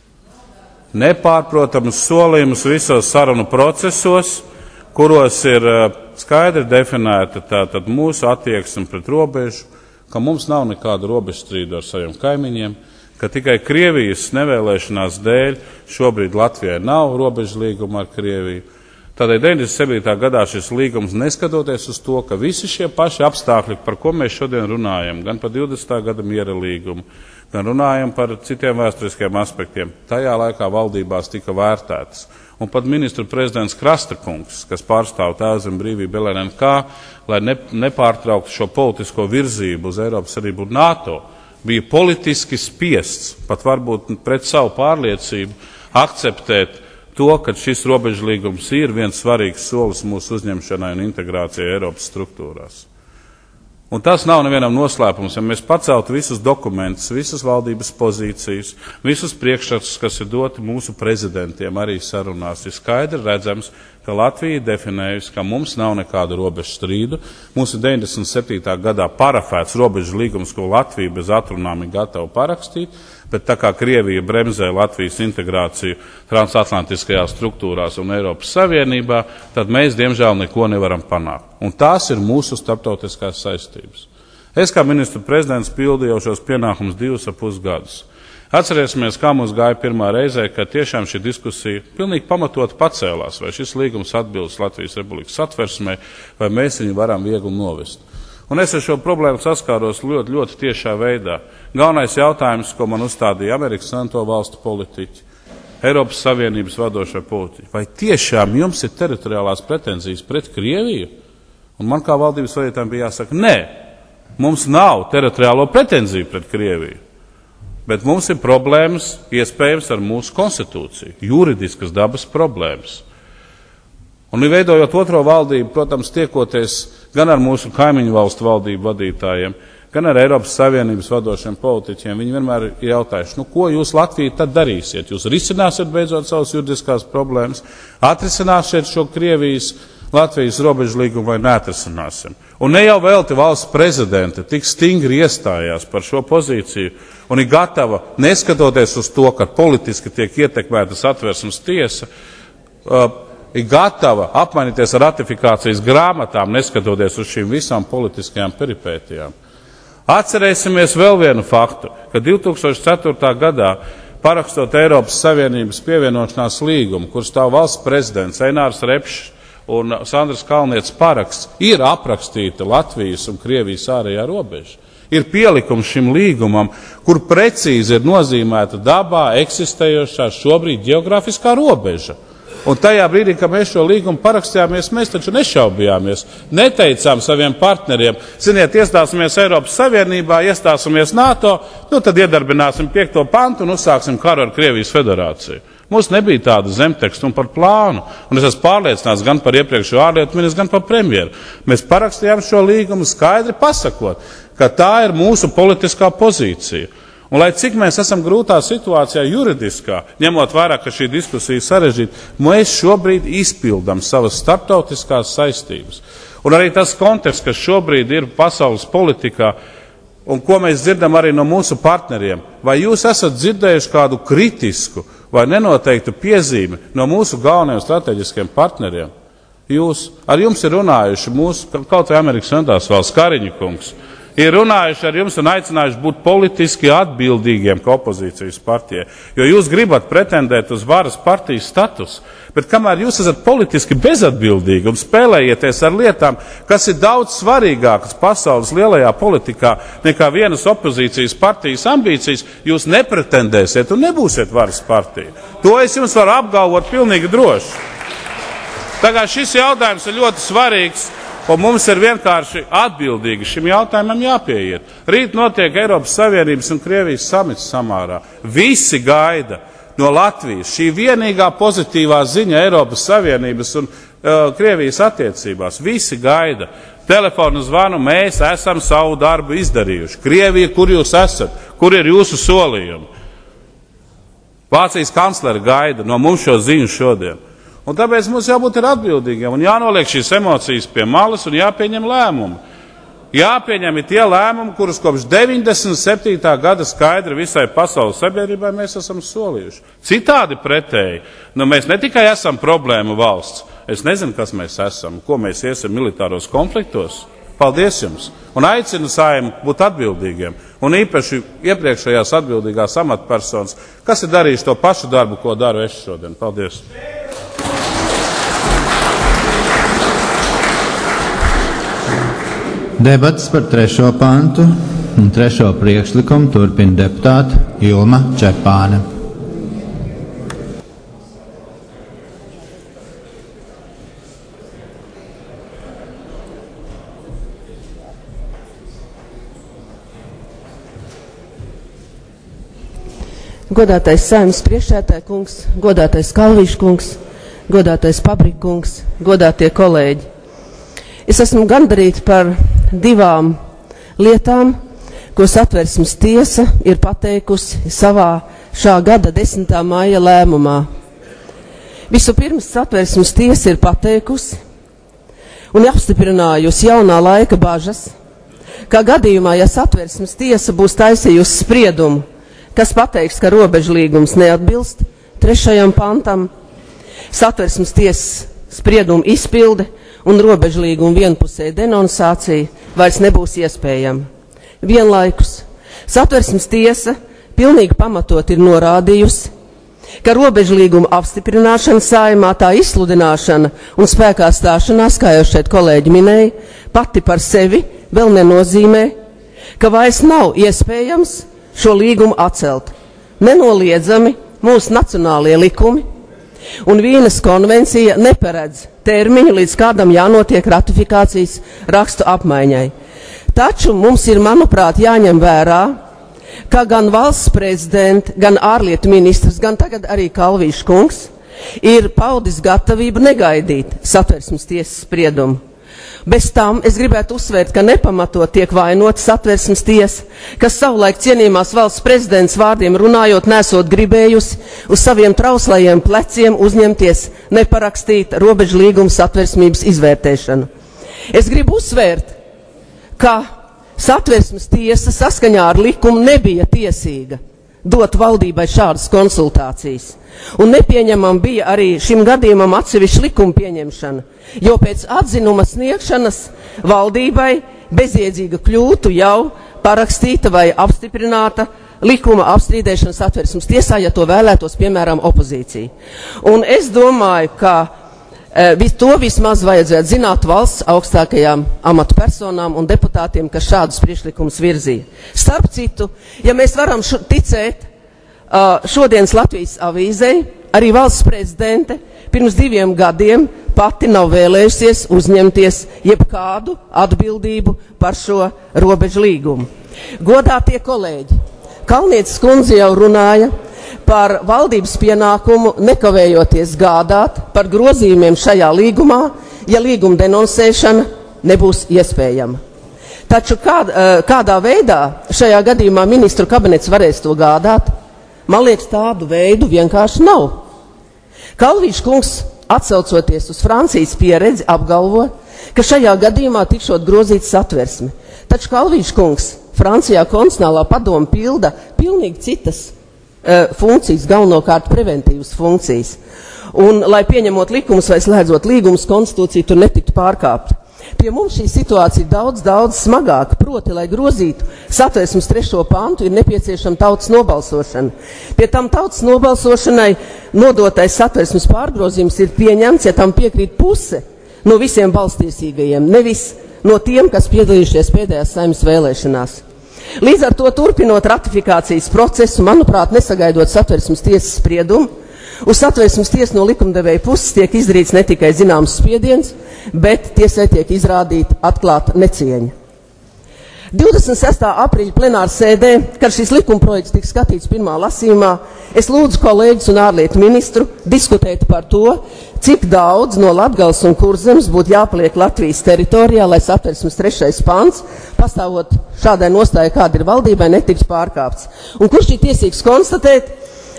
Nepārprotamus solījumus visos sarunu procesos, kuros ir skaidri definēta tātad mūsu attieksme pret robežu, ka mums nav nekāda robežu strīdu ar saviem kaimiņiem, ka tikai Krievijas nevēlēšanās dēļ šobrīd Latvijai nav robežu līguma ar Krieviju. Tādēļ deviņdesmit septītā gadā šis līgums, neskatoties uz to, ka visi šie paši apstākļi, par ko mēs šodien runājam, gan par divdesmitā gada miera līgumu, gan runājam par citiem vēsturiskiem aspektiem, tajā laikā valdībās tika vērtētas. Un pat ministru prezidents Krastakungs, kas pārstāv Tēvzem brīvību L N N K, lai ne, nepārtrauktu šo politisko virzību uz Eiropas Savienību un NATO, bija politiski spiests, pat varbūt pret savu pārliecību, akceptēt to, ka šis robežlīgums ir viens svarīgs solis mūsu uzņemšanai un integrācijai Eiropas struktūrās. Un tas nav nevienam noslēpums, ja mēs paceltu visus dokumentus, visas valdības pozīcijas, visus priekšrakstus, kas ir doti mūsu prezidentiem arī sarunās, ir skaidri redzams, ka Latvija definējusi, ka mums nav nekādu robežu strīdu. Mums ir deviņdesmit septītā gadā parafēts robežu līgums, ko Latvija bez atrunām ir gatava parakstīt, bet tā kā Krievija bremzē Latvijas integrāciju transatlantiskajās struktūrās un Eiropas Savienībā, tad mēs, diemžēl, neko nevaram panākt. Un tās ir mūsu starptautiskās saistības. Es kā ministru prezidents pildīju šos pienākumus divus ap pus gadus. Atcerēsimies, kā mums gāja pirmā reizē, ka tiešām šī diskusija pilnīgi pamatot pacēlās, vai šis līgums atbilst Latvijas Republikas satversmē, vai mēs viņu varam viegli novest. Un es ar šo problēmu saskāros ļoti, ļoti tiešā veidā. Galvenais jautājums, ko man uzstādīja Amerikas Savienoto Valstu politiķi, Eiropas Savienības vadošai politiķi. Vai tiešām jums ir teritoriālās pretenzijas pret Krieviju? Un man kā valdības vadītājiem bija jāsaka, nē, mums nav teritoriālo pretenziju pret Krieviju. Bet mums ir problēmas, iespējams, ar mūsu konstitūciju, juridiskas dabas problēmas. Un veidojot otro valdību, protams, tiekoties gan ar mūsu kaimiņu valstu valdību vadītājiem, gan ar Eiropas Savienības vadošiem politiķiem, viņi vienmēr ir jautājuši, nu, ko jūs Latvija tad darīsiet? Jūs risināsiet beidzot savas juridiskās problēmas, atrisināsiet šo Krievijas, Latvijas robežu līgumu vai neatrisināsim. Un ne jau velti valsts prezidente tik stingri iestājās par šo pozīciju un ir gatava, neskatoties uz to, ka politiski tiek ietekmētas Atversmes tiesa, uh, ir gatava apmainīties ar ratifikācijas grāmatām, neskatoties uz šīm visām politiskajām peripētijām. Atcerēsimies vēl vienu faktu, ka divi tūkstoši ceturtā gadā, parakstot Eiropas Savienības pievienošanās līgumu, kur stāv valsts prezidents Einārs Repšs un Sandrs Kalnietis paraksts, ir aprakstīta Latvijas un Krievijas ārējā robeža. Ir pielikums šim līgumam, kur precīzi ir nozīmēta dabā eksistējošā šobrīd geogrāfiskā robeža. Un tajā brīdī, kad mēs šo līgumu parakstījāmies, mēs taču nešaubījāmies, neteicām saviem partneriem, ziniet, iestāsimies Eiropas Savienībā, iestāsimies NATO, nu tad iedarbināsim piekto pantu un uzsāksim karu ar Krievijas federāciju. Mums nebija tāda zemteksta un par plānu, un es esmu pārliecināts gan par iepriekšējo ārlietu ministru, gan par premjeru. Mēs parakstījām šo līgumu skaidri pasakot, ka tā ir mūsu politiskā pozīcija. Un lai cik mēs esam grūtā situācijā juridiskā, ņemot vērā, ka šī diskusija sarežģīta, mēs šobrīd izpildam savas starptautiskās saistības. Un arī tas konteksts, kas šobrīd ir pasaules politikā, un ko mēs dzirdam arī no mūsu partneriem, vai jūs esat dzirdējuši kādu kritisku vai nenoteiktu piezīmi no mūsu galvenajiem strateģiskiem partneriem? Jūs, ar jums ir runājuši mūsu, kaut vai Amerikas Savienotās valsts Kariņa kungs, ir runājuši ar jums un aicinājuši būt politiski atbildīgiem kā opozīcijas partijai, jo jūs gribat pretendēt uz varas partijas status, bet kamēr jūs esat politiski bezatbildīgi un spēlējieties ar lietām, kas ir daudz svarīgākas pasaules lielajā politikā nekā vienas opozīcijas partijas ambīcijas, jūs nepretendēsiet un nebūsiet varas partija. To es jums varu apgalvot pilnīgi droši. Tā kā šis jautājums ir ļoti svarīgs, un mums ir vienkārši atbildīgi šim jautājumam jāpieiet. Rīt notiek Eiropas Savienības un Krievijas samits Samārā. Visi gaida no Latvijas šī vienīgā pozitīvā ziņa Eiropas Savienības un uh, Krievijas attiecībās. Visi gaida. Telefonu zvanu, mēs esam savu darbu izdarījuši. Krievija, kur jūs esat? Kur ir jūsu solījumi? Vācijas kanclere gaida no mums šo ziņu šodien. Un tāpēc mums jābūt ir atbildīgiem un jānoliek šīs emocijas pie malas un jāpieņem lēmumi. Jāpieņem ir tie lēmumi, kurus kopš deviņdesmit septītā gada skaidri visai pasaules sabiedrībai mēs esam solījuši. Citādi pretēji, nu mēs ne tikai esam problēmu valsts, es nezinu, kas mēs esam, ko mēs iesim militāros konfliktos. Paldies jums! Un aicinu Saeimu būt atbildīgiem. Un īpaši iepriekšējās atbildīgās amatpersonas, kas ir darījuši to pašu darbu, ko daru es šodien. Paldies! Debates par trešo pantu un trešo priekšlikumu turpina deputāte Ilma Čepāne. Godātais Saeimas priekšsēdētāja kungs, godātais Kalvīša kungs, godātais Pabrika kungs, godātie kolēģi. Es esmu gandarīta par divām lietām, ko Satversmes tiesa ir pateikusi savā šā gada desmitā māja lēmumā. Vispirms Satversmes tiesa ir pateikusi un apstiprinājusi jaunā laika bažas, ka gadījumā, ja Satversmes tiesa būs taisījusi spriedumu, kas pateiks, ka robežlīgums neatbilst trešajam pantam, Satversmes tiesas spriedumu izpilde un robežlīguma vienpusēja denoncācija vairs nebūs iespējama. Vienlaikus Satversmes tiesa pilnīgi pamatot ir norādījusi, ka robežlīguma apstiprināšana Saeimā, tā izsludināšana un spēkā stāšanās, kā jau šeit kolēģi minēja, pati par sevi vēl nenozīmē, ka vairs nav iespējams šo līgumu atcelt. Nenoliedzami mūsu nacionālie likumi, un Vīnes konvencija neparedz termiņu, līdz kādam jānotiek ratifikācijas rakstu apmaiņai. Taču mums ir, manuprāt, jāņem vērā, ka gan valsts prezidents, gan ārlietu ministrs, gan tagad arī Kalvīša kungs ir paudis gatavību negaidīt Satversmes tiesas spriedumu. Bez tam es gribētu uzsvērt, ka nepamatot tiek vainota Satversmes tiesa, kas savulaik cienījumās valsts prezidents vārdiem runājot nesot gribējusi uz saviem trauslajiem pleciem uzņemties neparakstīt robežu līguma satversmības izvērtēšanu. Es gribu uzsvērt, ka Satversmes tiesa saskaņā ar likumu nebija tiesīga dot valdībai šādas konsultācijas. Un nepieņemam bija arī šim gadījumam atsevišķa likuma pieņemšana, jo pēc atzinuma sniegšanas valdībai bezjēdzīga kļūtu jau parakstīta vai apstiprināta likuma apstrīdēšana Satversmes tiesā, ja to vēlētos, piemēram, opozīcija. Un es domāju, ka e, to vismaz vajadzētu zināt valsts augstākajām amatpersonām un deputātiem, kas šādus priekšlikumus virzīja. Starp citu, ja mēs varam šo, ticēt uh, šodienas Latvijas avīzei, arī valsts prezidente pirms diviem gadiem pati nav vēlējusies uzņemties jebkādu atbildību par šo robežu līgumu. Godātie kolēģi, Kalnietes kundze jau runāja par valdības pienākumu nekavējoties gādāt par grozījumiem šajā līgumā, ja līguma denonsēšana nebūs iespējama. Taču kād, kādā veidā šajā gadījumā ministru kabinets varēs to gādāt? Man liekas, tādu veidu vienkārši nav. Kalvīša kungs, atsaucoties uz Francijas pieredzi, apgalvo, ka šajā gadījumā tikšot grozīts satversme. Taču Kalvīša kungs Francijā konstitucionālā padoma pilda pilnīgi citas uh, funkcijas, galvenokārt preventīvas funkcijas. Un, lai pieņemot likumus vai slēdzot līgumus, konstitūcija tur netiktu pārkāpta. Pie mums šī situācija ir daudz, daudz smagāka, proti, lai grozītu Satversmes trešo pantu, ir nepieciešama tautas nobalsošana. Pie tam tautas nobalsošanai nodotais Satversmes pārgrozījums ir pieņemts, ja tam piekrīt puse no visiem balstiesīgajiem, nevis no tiem, kas piedalījušies pēdējās Saeimas vēlēšanās. Līdz ar to, turpinot ratifikācijas procesu, manuprāt, nesagaidot Satversmes tiesas spriedumu, uz Satversmes tiesu no likumdevēja puses tiek izdarīts ne tikai zināms spiediens, bet tiesai tiek izrādīta atklāta necieņa. divdesmit sestā aprīļa plenāra sēdē, kad šis likumprojekts tika skatīts pirmā lasījumā, es lūdzu kolēģis un ārlietu ministru diskutēt par to, cik daudz no Latgales un Kurzemes būtu jāpaliek Latvijas teritorijā, lai Satversmes trešais pants, pastāvot šādai nostājai, kāda ir valdībai, netiks pārkāpts. Un kurš ir tiesīgs konstatēt,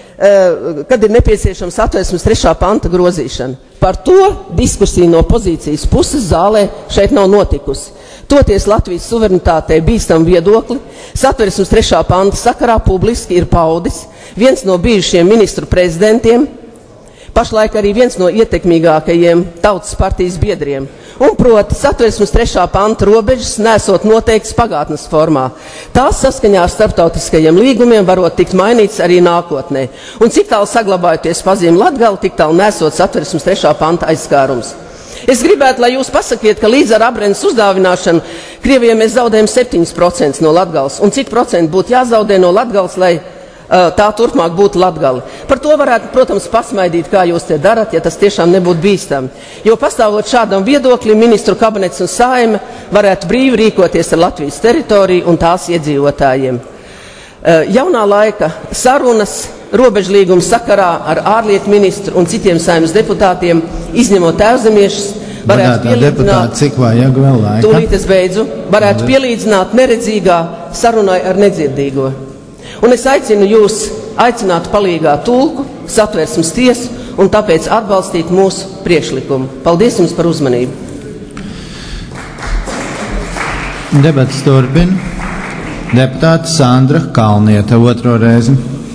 kad ir nepieciešama Satversmes trešā panta grozīšana. Par to diskusija no pozīcijas puses zālē šeit nav notikusi. Toties Latvijas suverenitātei bīstam viedokli, Satversmes trešā panta sakarā publiski ir paudis viens no bijušiem ministru prezidentiem, pašlaik arī viens no ietekmīgākajiem tautas partijas biedriem. Un proti, Satversmes trešā panta robežas nesot noteikts pagātnes formā. Tās saskaņā ar starptautiskajiem līgumiem varot tikt mainīts arī nākotnē. Un cik tālu saglabājoties pazīme Latgali, tik tālu nesot Satversmes trešā panta aizskārums. Es gribētu, lai jūs pasakiet, ka līdz ar Abrenes uzdāvināšanu Krievijai mēs zaudējam septiņus procentus no Latgales. Un cik procenti būtu jāzaudē no Latgales, lai uh, tā turpmāk būtu Latgali? Par to varētu, protams, pasmaidīt, kā jūs te darat, ja tas tiešām nebūtu bīstami. Jo pastāvot šādam viedoklim, ministru kabinets un Saeima varētu brīvi rīkoties ar Latvijas teritoriju un tās iedzīvotājiem. Uh, jaunā laika sarunas robežlīguma sakarā ar ārlietu ministru un citiem Saeimas deputātiem, izņemot tēvzemiešus, varētu pielīdzināt, cik vajag vēl laika? Tūlīt es beidzu, varētu pielīdzināt neredzīgā sarunai ar nedzirdīgo. Un es aicinu jūs aicināt palīgā tulku, Satversmes tiesu un tāpēc atbalstīt mūsu priekšlikumu. Paldies jums par uzmanību. Debats turpina. Deputāte Sandra Kalniete otro reizi.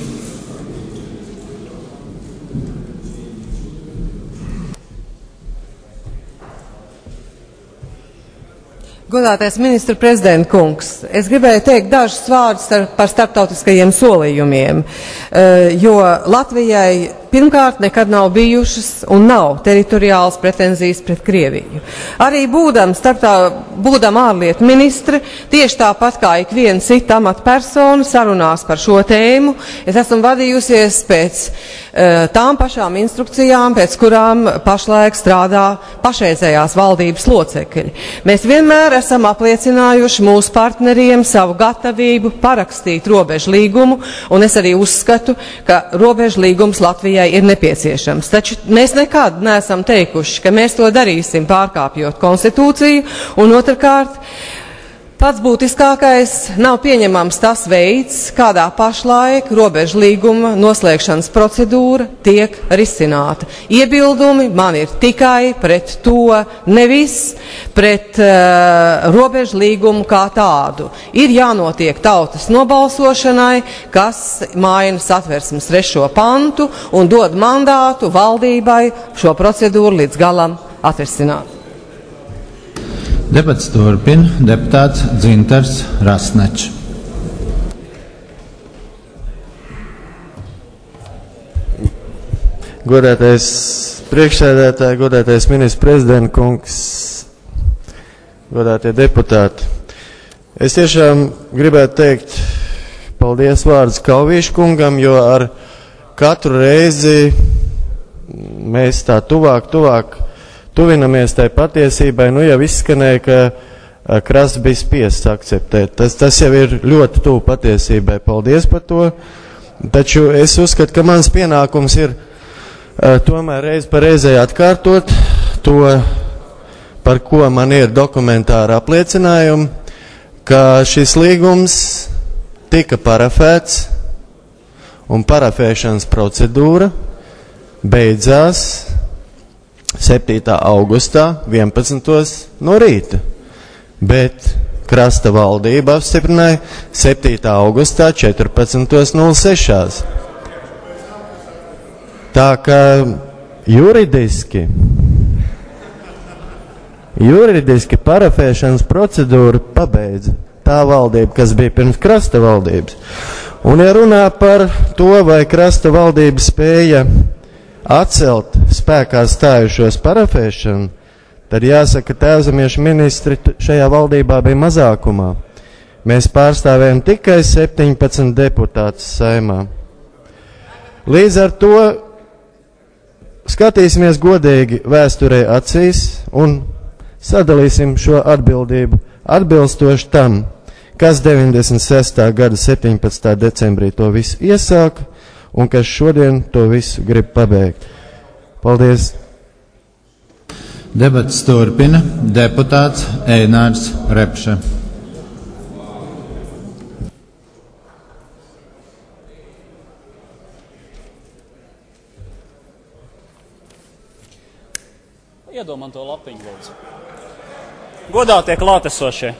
Godātais ministra prezidenta kungs, es gribēju teikt dažus vārdus par starptautiskajiem solījumiem, jo Latvijai pirmkārt nekad nav bijušas un nav teritoriālas pretenzijas pret Krieviju. Arī būdam, starptā, būdam ārlietu ministre, tieši tāpat kā ik viena cita amatpersona sarunās par šo tēmu, es esmu vadījusies pēc uh, tām pašām instrukcijām, pēc kurām pašlaik strādā pašreizējās valdības locekļi. Mēs vienmēr esam apliecinājuši mūsu partneriem savu gatavību parakstīt robežu līgumu, un es arī uzskatu, ka robežu līgums Latvijai ir nepieciešams. Taču mēs nekad neesam teikuši, ka mēs to darīsim pārkāpjot konstitūciju, un otrkārt, pats būtiskākais nav pieņemams tas veids, kādā pašlaik robežu līguma noslēgšanas procedūra tiek risināta. Iebildumi man ir tikai pret to, nevis pret uh, robežu līgumu kā tādu. Ir jānotiek tautas nobalsošanai, kas maina Satversmes trešo pantu un dod mandātu valdībai šo procedūru līdz galam atrisināt. Debats turpina deputāts Dzintars Rasnečs. Godātais priekšsēdētāji, godātais ministrs prezidenta kungs, godātie deputāti. Es tiešām gribētu teikt paldies vārds Kalvīša kungam, jo ar katru reizi mēs tā tuvāk, tuvāk tuvinamies tai patiesībai, nu jau izskanēja, ka krasts bija spiests akceptēt. Tas, tas jau ir ļoti tuvu patiesībai. Paldies par to. Taču es uzskatu, ka mans pienākums ir uh, tomēr reiz par reizē atkārtot to, par ko man ir dokumentāra apliecinājumi, ka šis līgums tika parafēts un parafēšanas procedūra beidzās septītā augustā vienpadsmitos no rīta, bet krasta valdība apstiprināja septītā augustā četrpadsmitos nulle seši. Tā kā juridiski, juridiski parafēšanas procedūru pabeidza tā valdība, kas bija pirms krasta valdības. Un ja runā par to, vai krasta valdība spēja atcelt spēkā stājušos parafēšanu, tad jāsaka, tēvzemiešu ministri šajā valdībā bija mazākumā. Mēs pārstāvējam tikai septiņpadsmit deputātus Saeimā. Līdz ar to skatīsimies godīgi vēsturē acīs un sadalīsim šo atbildību atbilstoši tam, kas deviņdesmit sestā gada septiņpadsmitā decembrī to visu iesāka un kas šodien to visu grib pabeigt. Paldies! Debats turpina deputāts Einārs Repše. Iedod man to lapiņu, lūdzu. Godātie klātesošie.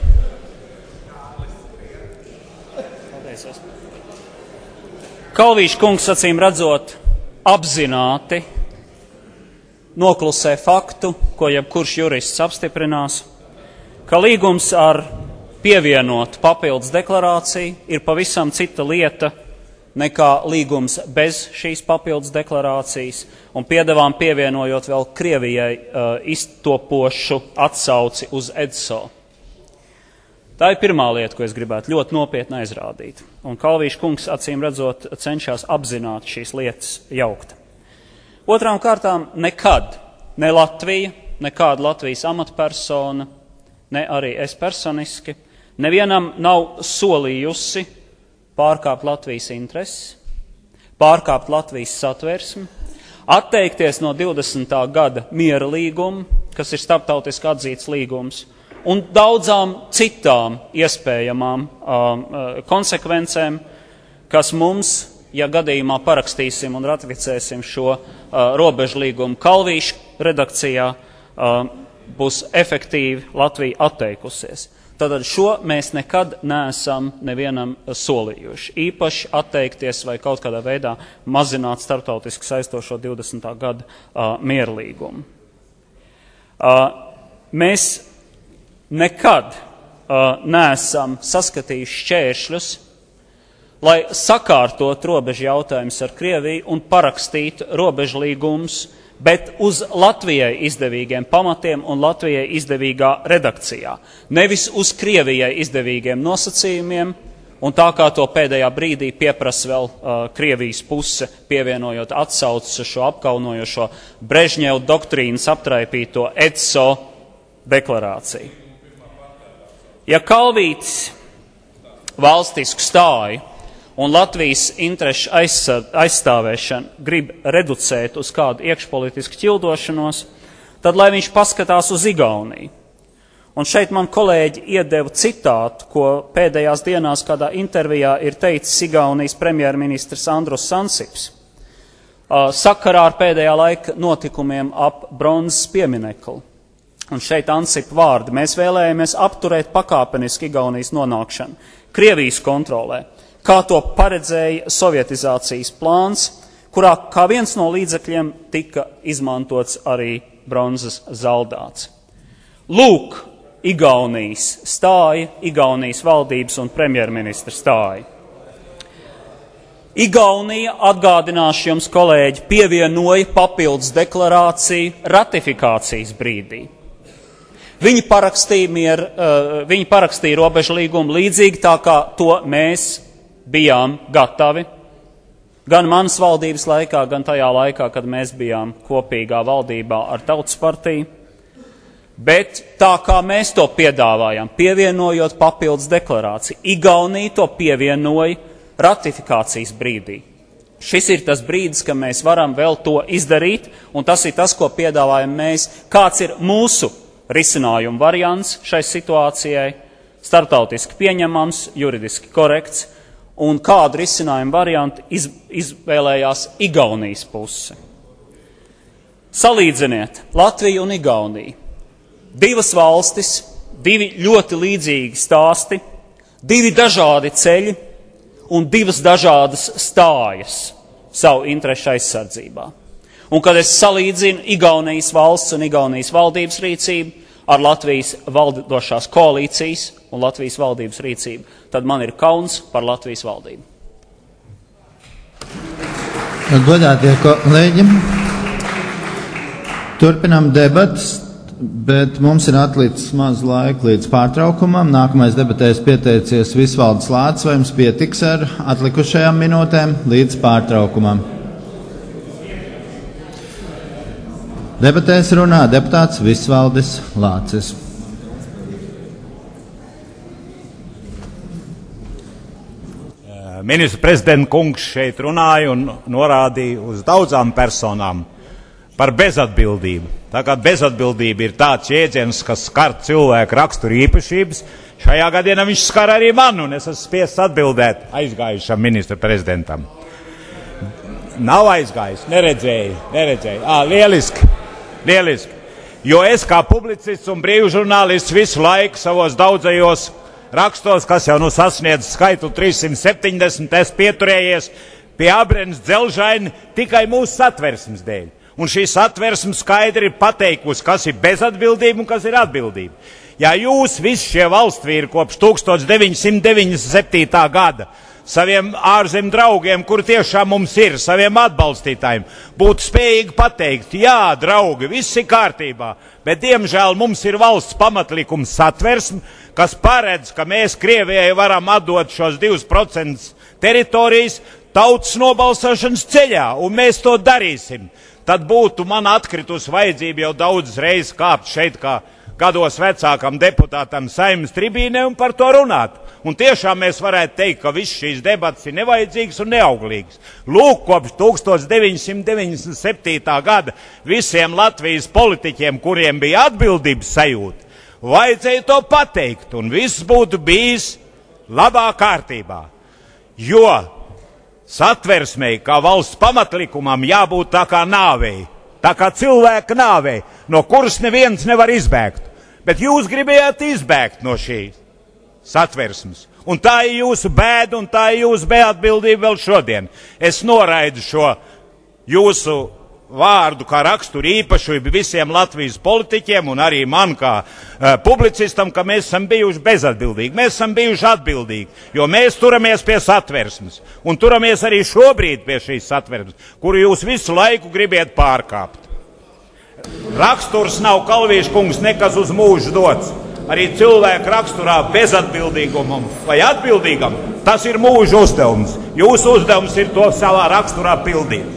Kalvīša kungs, acīm redzot, apzināti noklusē faktu, ko jebkurš jurists apstiprinās, ka līgums ar pievienot papildus deklarāciju ir pavisam cita lieta nekā līgums bez šīs papildus deklarācijas, un piedevām pievienojot vēl Krievijai uh, iztopošu atsauci uz E D S O. Tā ir pirmā lieta, ko es gribētu ļoti nopietni aizrādīt. Un Kalvīša kungs, acīm redzot, cenšas apzināt šīs lietas jaukt. Otrām kārtām, nekad ne Latvija, nekāda Latvijas amatpersona, ne arī es personiski, nevienam nav solījusi pārkāpt Latvijas intereses, pārkāpt Latvijas satversmi, atteikties no divdesmitā gada miera līguma, kas ir starptautiski atzīts līgums, un daudzām citām iespējamām um, konsekvencēm, kas mums, ja gadījumā parakstīsim un ratificēsim šo uh, robežu līgumu Kalvīša redakcijā, uh, būs efektīvi Latvija atteikusies. Tātad šo mēs nekad neesam nevienam solījuši. Īpaši atteikties vai kaut kādā veidā mazināt starptautiski saistošo divdesmitā gada uh, mierlīgumu. Uh, mēs nekad uh, neesam saskatījuši šķēršļus, lai sakārtot robežu jautājumus ar Krieviju un parakstītu robežu līgumus, bet uz Latvijai izdevīgiem pamatiem un Latvijai izdevīgā redakcijā. Nevis uz Krievijai izdevīgiem nosacījumiem, un tā kā to pēdējā brīdī pieprasa vēl uh, Krievijas puse, pievienojot atsaucas uz šo apkaunojošo Brežņeva doktrīnas aptraipīto E D S O deklarāciju. Ja Kalvītis valstisku stāju un Latvijas interešu aizstāvēšanu grib reducēt uz kādu iekšpolitisku ķildošanos, tad lai viņš paskatās uz Igauniju. Un šeit man kolēģi iedeva citātu, ko pēdējās dienās kādā intervijā ir teicis Igaunijas premjerministrs Andrus Ansips, sakarā ar pēdējā laika notikumiem ap bronzas pieminekli. Un šeit Ansipa vārdi: mēs vēlējamies apturēt pakāpeniski Igaunijas nonākšanu Krievijas kontrolē, kā to paredzēja sovietizācijas plāns, kurā kā viens no līdzekļiem tika izmantots arī bronzas zaldāts. Lūk, Igaunijas stāja, Igaunijas valdības un premjerministra stāja. Igaunija, atgādināšu jums, kolēģi, pievienoja papildus deklarāciju ratifikācijas brīdī. Viņi parakstīja, mier, uh, viņi parakstīja robežu līgumu līdzīgi tā, kā to mēs bijām gatavi, gan manas valdības laikā, gan tajā laikā, kad mēs bijām kopīgā valdībā ar Tautas partiju. Bet tā kā mēs to piedāvājām, pievienojot papildus deklarāciju, Igaunija to pievienoja ratifikācijas brīdī. Šis ir tas brīdis, ka mēs varam vēl to izdarīt, un tas ir tas, ko piedāvājam mēs. Kāds ir mūsu risinājuma variants šai situācijai, starptautiski pieņemams, juridiski korekts, un kādu risinājumu variantu iz, izvēlējās Igaunijas puse. Salīdziniet Latviju un Igauniju. Divas valstis, divi ļoti līdzīgi stāsti, divi dažādi ceļi un divas dažādas stājas savu interešu aizsardzībā. Un kad es salīdzinu Igaunijas valsts un Igaunijas valdības rīcību ar Latvijas valdošās koalīcijas un Latvijas valdības rīcību, tad man ir kauns par Latvijas valdību. Godātie kolēģi, turpinām debatas, bet mums ir atlicis maz laika līdz pārtraukumam. Nākamais debatēs pieteicies Visvalds Lācis, vai jums pietiks ar atlikušajām minūtēm līdz pārtraukumam? Debatēs runā deputāts Visvaldis Lācis. Ministra prezidenta kungs šeit runāja un norādīja uz daudzām personām par bezatbildību. Tā kā bezatbildība ir tāds jēdziens, kas skar cilvēku raksturu īpašības, šajā gadienā viņš skar arī mani, un es esmu spiests atbildēt aizgājušam ministra prezidentam. Nav aizgājis, neredzēju, neredzēju. Ā, lieliski, lieliski. Jo es kā publicists un brīvžurnālists visu laiku savos daudzajos rakstos, kas jau nu sasniedz skaitu trīssimt septiņdesmit, es pieturējies pie Abrenes Dzelžaini tikai mūsu satversmes dēļ. Un šī satversme skaidri ir pateikusi, kas ir bezatbildība un kas ir atbildība. Ja jūs visi šie valstsvīri kopš tuksstoš deviņsimt deviņdesmit septītā gada saviem ārzem draugiem, kur tiešām mums ir, saviem atbalstītājiem, būtu spējīgi pateikt, jā, draugi, viss ir kārtībā, bet diemžēl mums ir valsts pamatlikums satversme, kas paredz, ka mēs Krievijai varam atdot šos divus procentus teritorijas tautas nobalsošanas ceļā, un mēs to darīsim. Tad būtu man atkritusi vajadzība jau daudzas reizes kāpt šeit kā gados vecākam deputātam Saeimas tribīnē un par to runāt. Un tiešām mēs varētu teikt, ka viss šīs debatas ir nevajadzīgas un neauglīgas. Lūk, kopš tuksstoš deviņsimt deviņdesmit septītā gada visiem Latvijas politiķiem, kuriem bija atbildības sajūta, vajadzēja to pateikt, un viss būtu bijis labā kārtībā. Jo satversmei, kā valsts pamatlikumam, jābūt tā kā nāvei, tā kā cilvēka nāvei, no kuras neviens nevar izbēgt. Bet jūs gribējāt izbēgt no šīs satversmes. Un tā ir jūsu bēda, un tā ir jūsu beatbildība vēl šodien. Es noraidu šo jūsu vārdu kā raksturu īpašību visiem Latvijas politiķiem un arī man kā uh, publicistam, ka mēs esam bijuši bezatbildīgi. Mēs esam bijuši atbildīgi, jo mēs turamies pie satversmes un turamies arī šobrīd pie šīs satversmes, kuru jūs visu laiku gribiet pārkāpt. Raksturs nav, Kalvīša kungs, nekas uz mūžu dots. Arī cilvēku raksturā bezatbildīgumam vai atbildīgam, tas ir mūža uzdevums. Jūsu uzdevums ir to savā raksturā pildīt.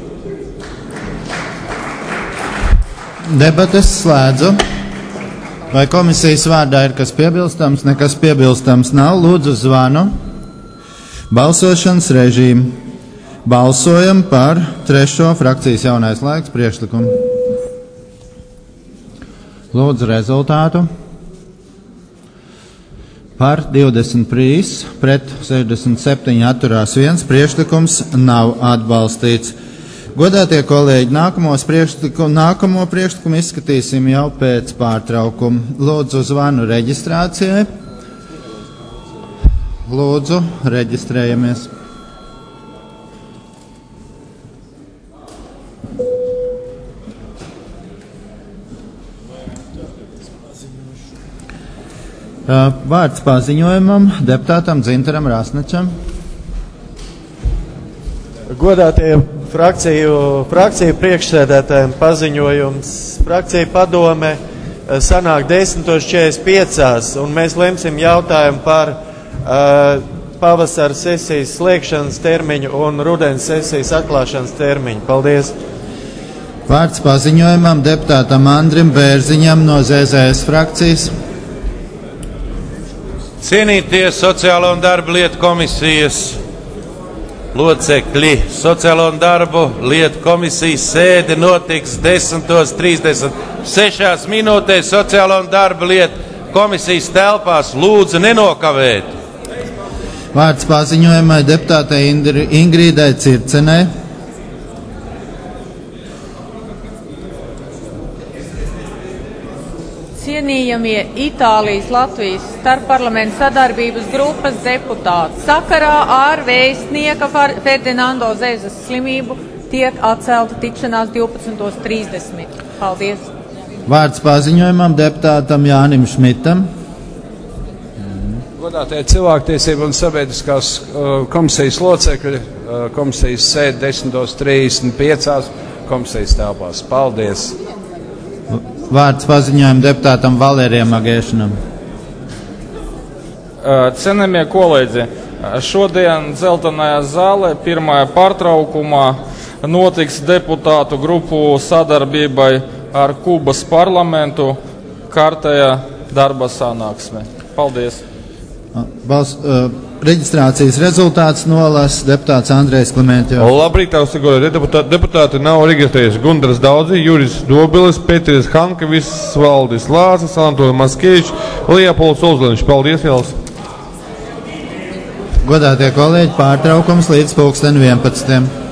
Debates slēdzu. Vai komisijas vārdā ir kas piebilstams? Nekas piebilstams nav. Lūdzu zvanu. Balsošanas režīmu. Balsojam par trešo frakcijas jaunais laiks priekšlikumu. Lūdzu rezultātu. Par divdesmit trīs, pret sešdesmit septiņi atturās viens, priekšlikums nav atbalstīts. Godātie kolēģi, nākamos priekšlikumu, nākamo priekšlikumu izskatīsim jau pēc pārtraukuma. Lūdzu zvanu reģistrācijai. Lūdzu, reģistrējamies. Vārds paziņojumam deputātam Dzintaram Rasnačam. Godātie frakciju, frakciju priekšsēdētājiem paziņojums. Frakcija padome sanāk desmit četrdesmit pieci, un mēs lemsim jautājumu par uh, pavasara sesijas slēgšanas termiņu un rudens sesijas atklāšanas termiņu. Paldies! Vārds paziņojumam deputātam Andrim Bērziņam no Z Z S frakcijas. Cienītie Sociālo un darba lietu komisijas locekļi, Sociālo un darbu lietu komisijas sēde notiks desmit trīsdesmit seši minūtēs Sociālo un darba lietu komisijas telpās. Lūdzu nenokavēt. Vārds paziņojumai deputātei Ingrīdai Circenei. Cienījamie Itālijas Latvijas starpparlamentu sadarbības grupas deputāti, sakarā ar vēstnieka Ferdinando Zezas slimību tiek atcelta tikšanās divpadsmit trīsdesmit. Paldies! Vārds paziņojumam deputātam Jānim Šmitam. Godātie cilvēktiesību un sabiedriskās uh, komisijas locekļi, uh, komisijas sēde desmit trīsdesmit pieci komisijas telpās. Paldies! Vārds paziņojuma deputātam Valērijam Agēšanam. Cienījamie kolēģi, šodien Dzeltenajā zālē pirmajā pārtraukumā notiks deputātu grupu sadarbībai ar Kubas parlamentu kārtējā darba sanāksme. Paldies! Bals, uh, reģistrācijas rezultāts nolas deputāts Andrejs Klimentjovs. Labrīt, austagodē deputāti, deputāti nav reģistrējuši Gundaras Daudzi, Juris Dobilis, Pēteris Hankevis, Valdis Lācis, Antonis Maskevičs, Leopolds Ozlaniņš. Paldies, Jāls! Godātie kolēģi, pārtraukums līdz pulksten vienpadsmitiem.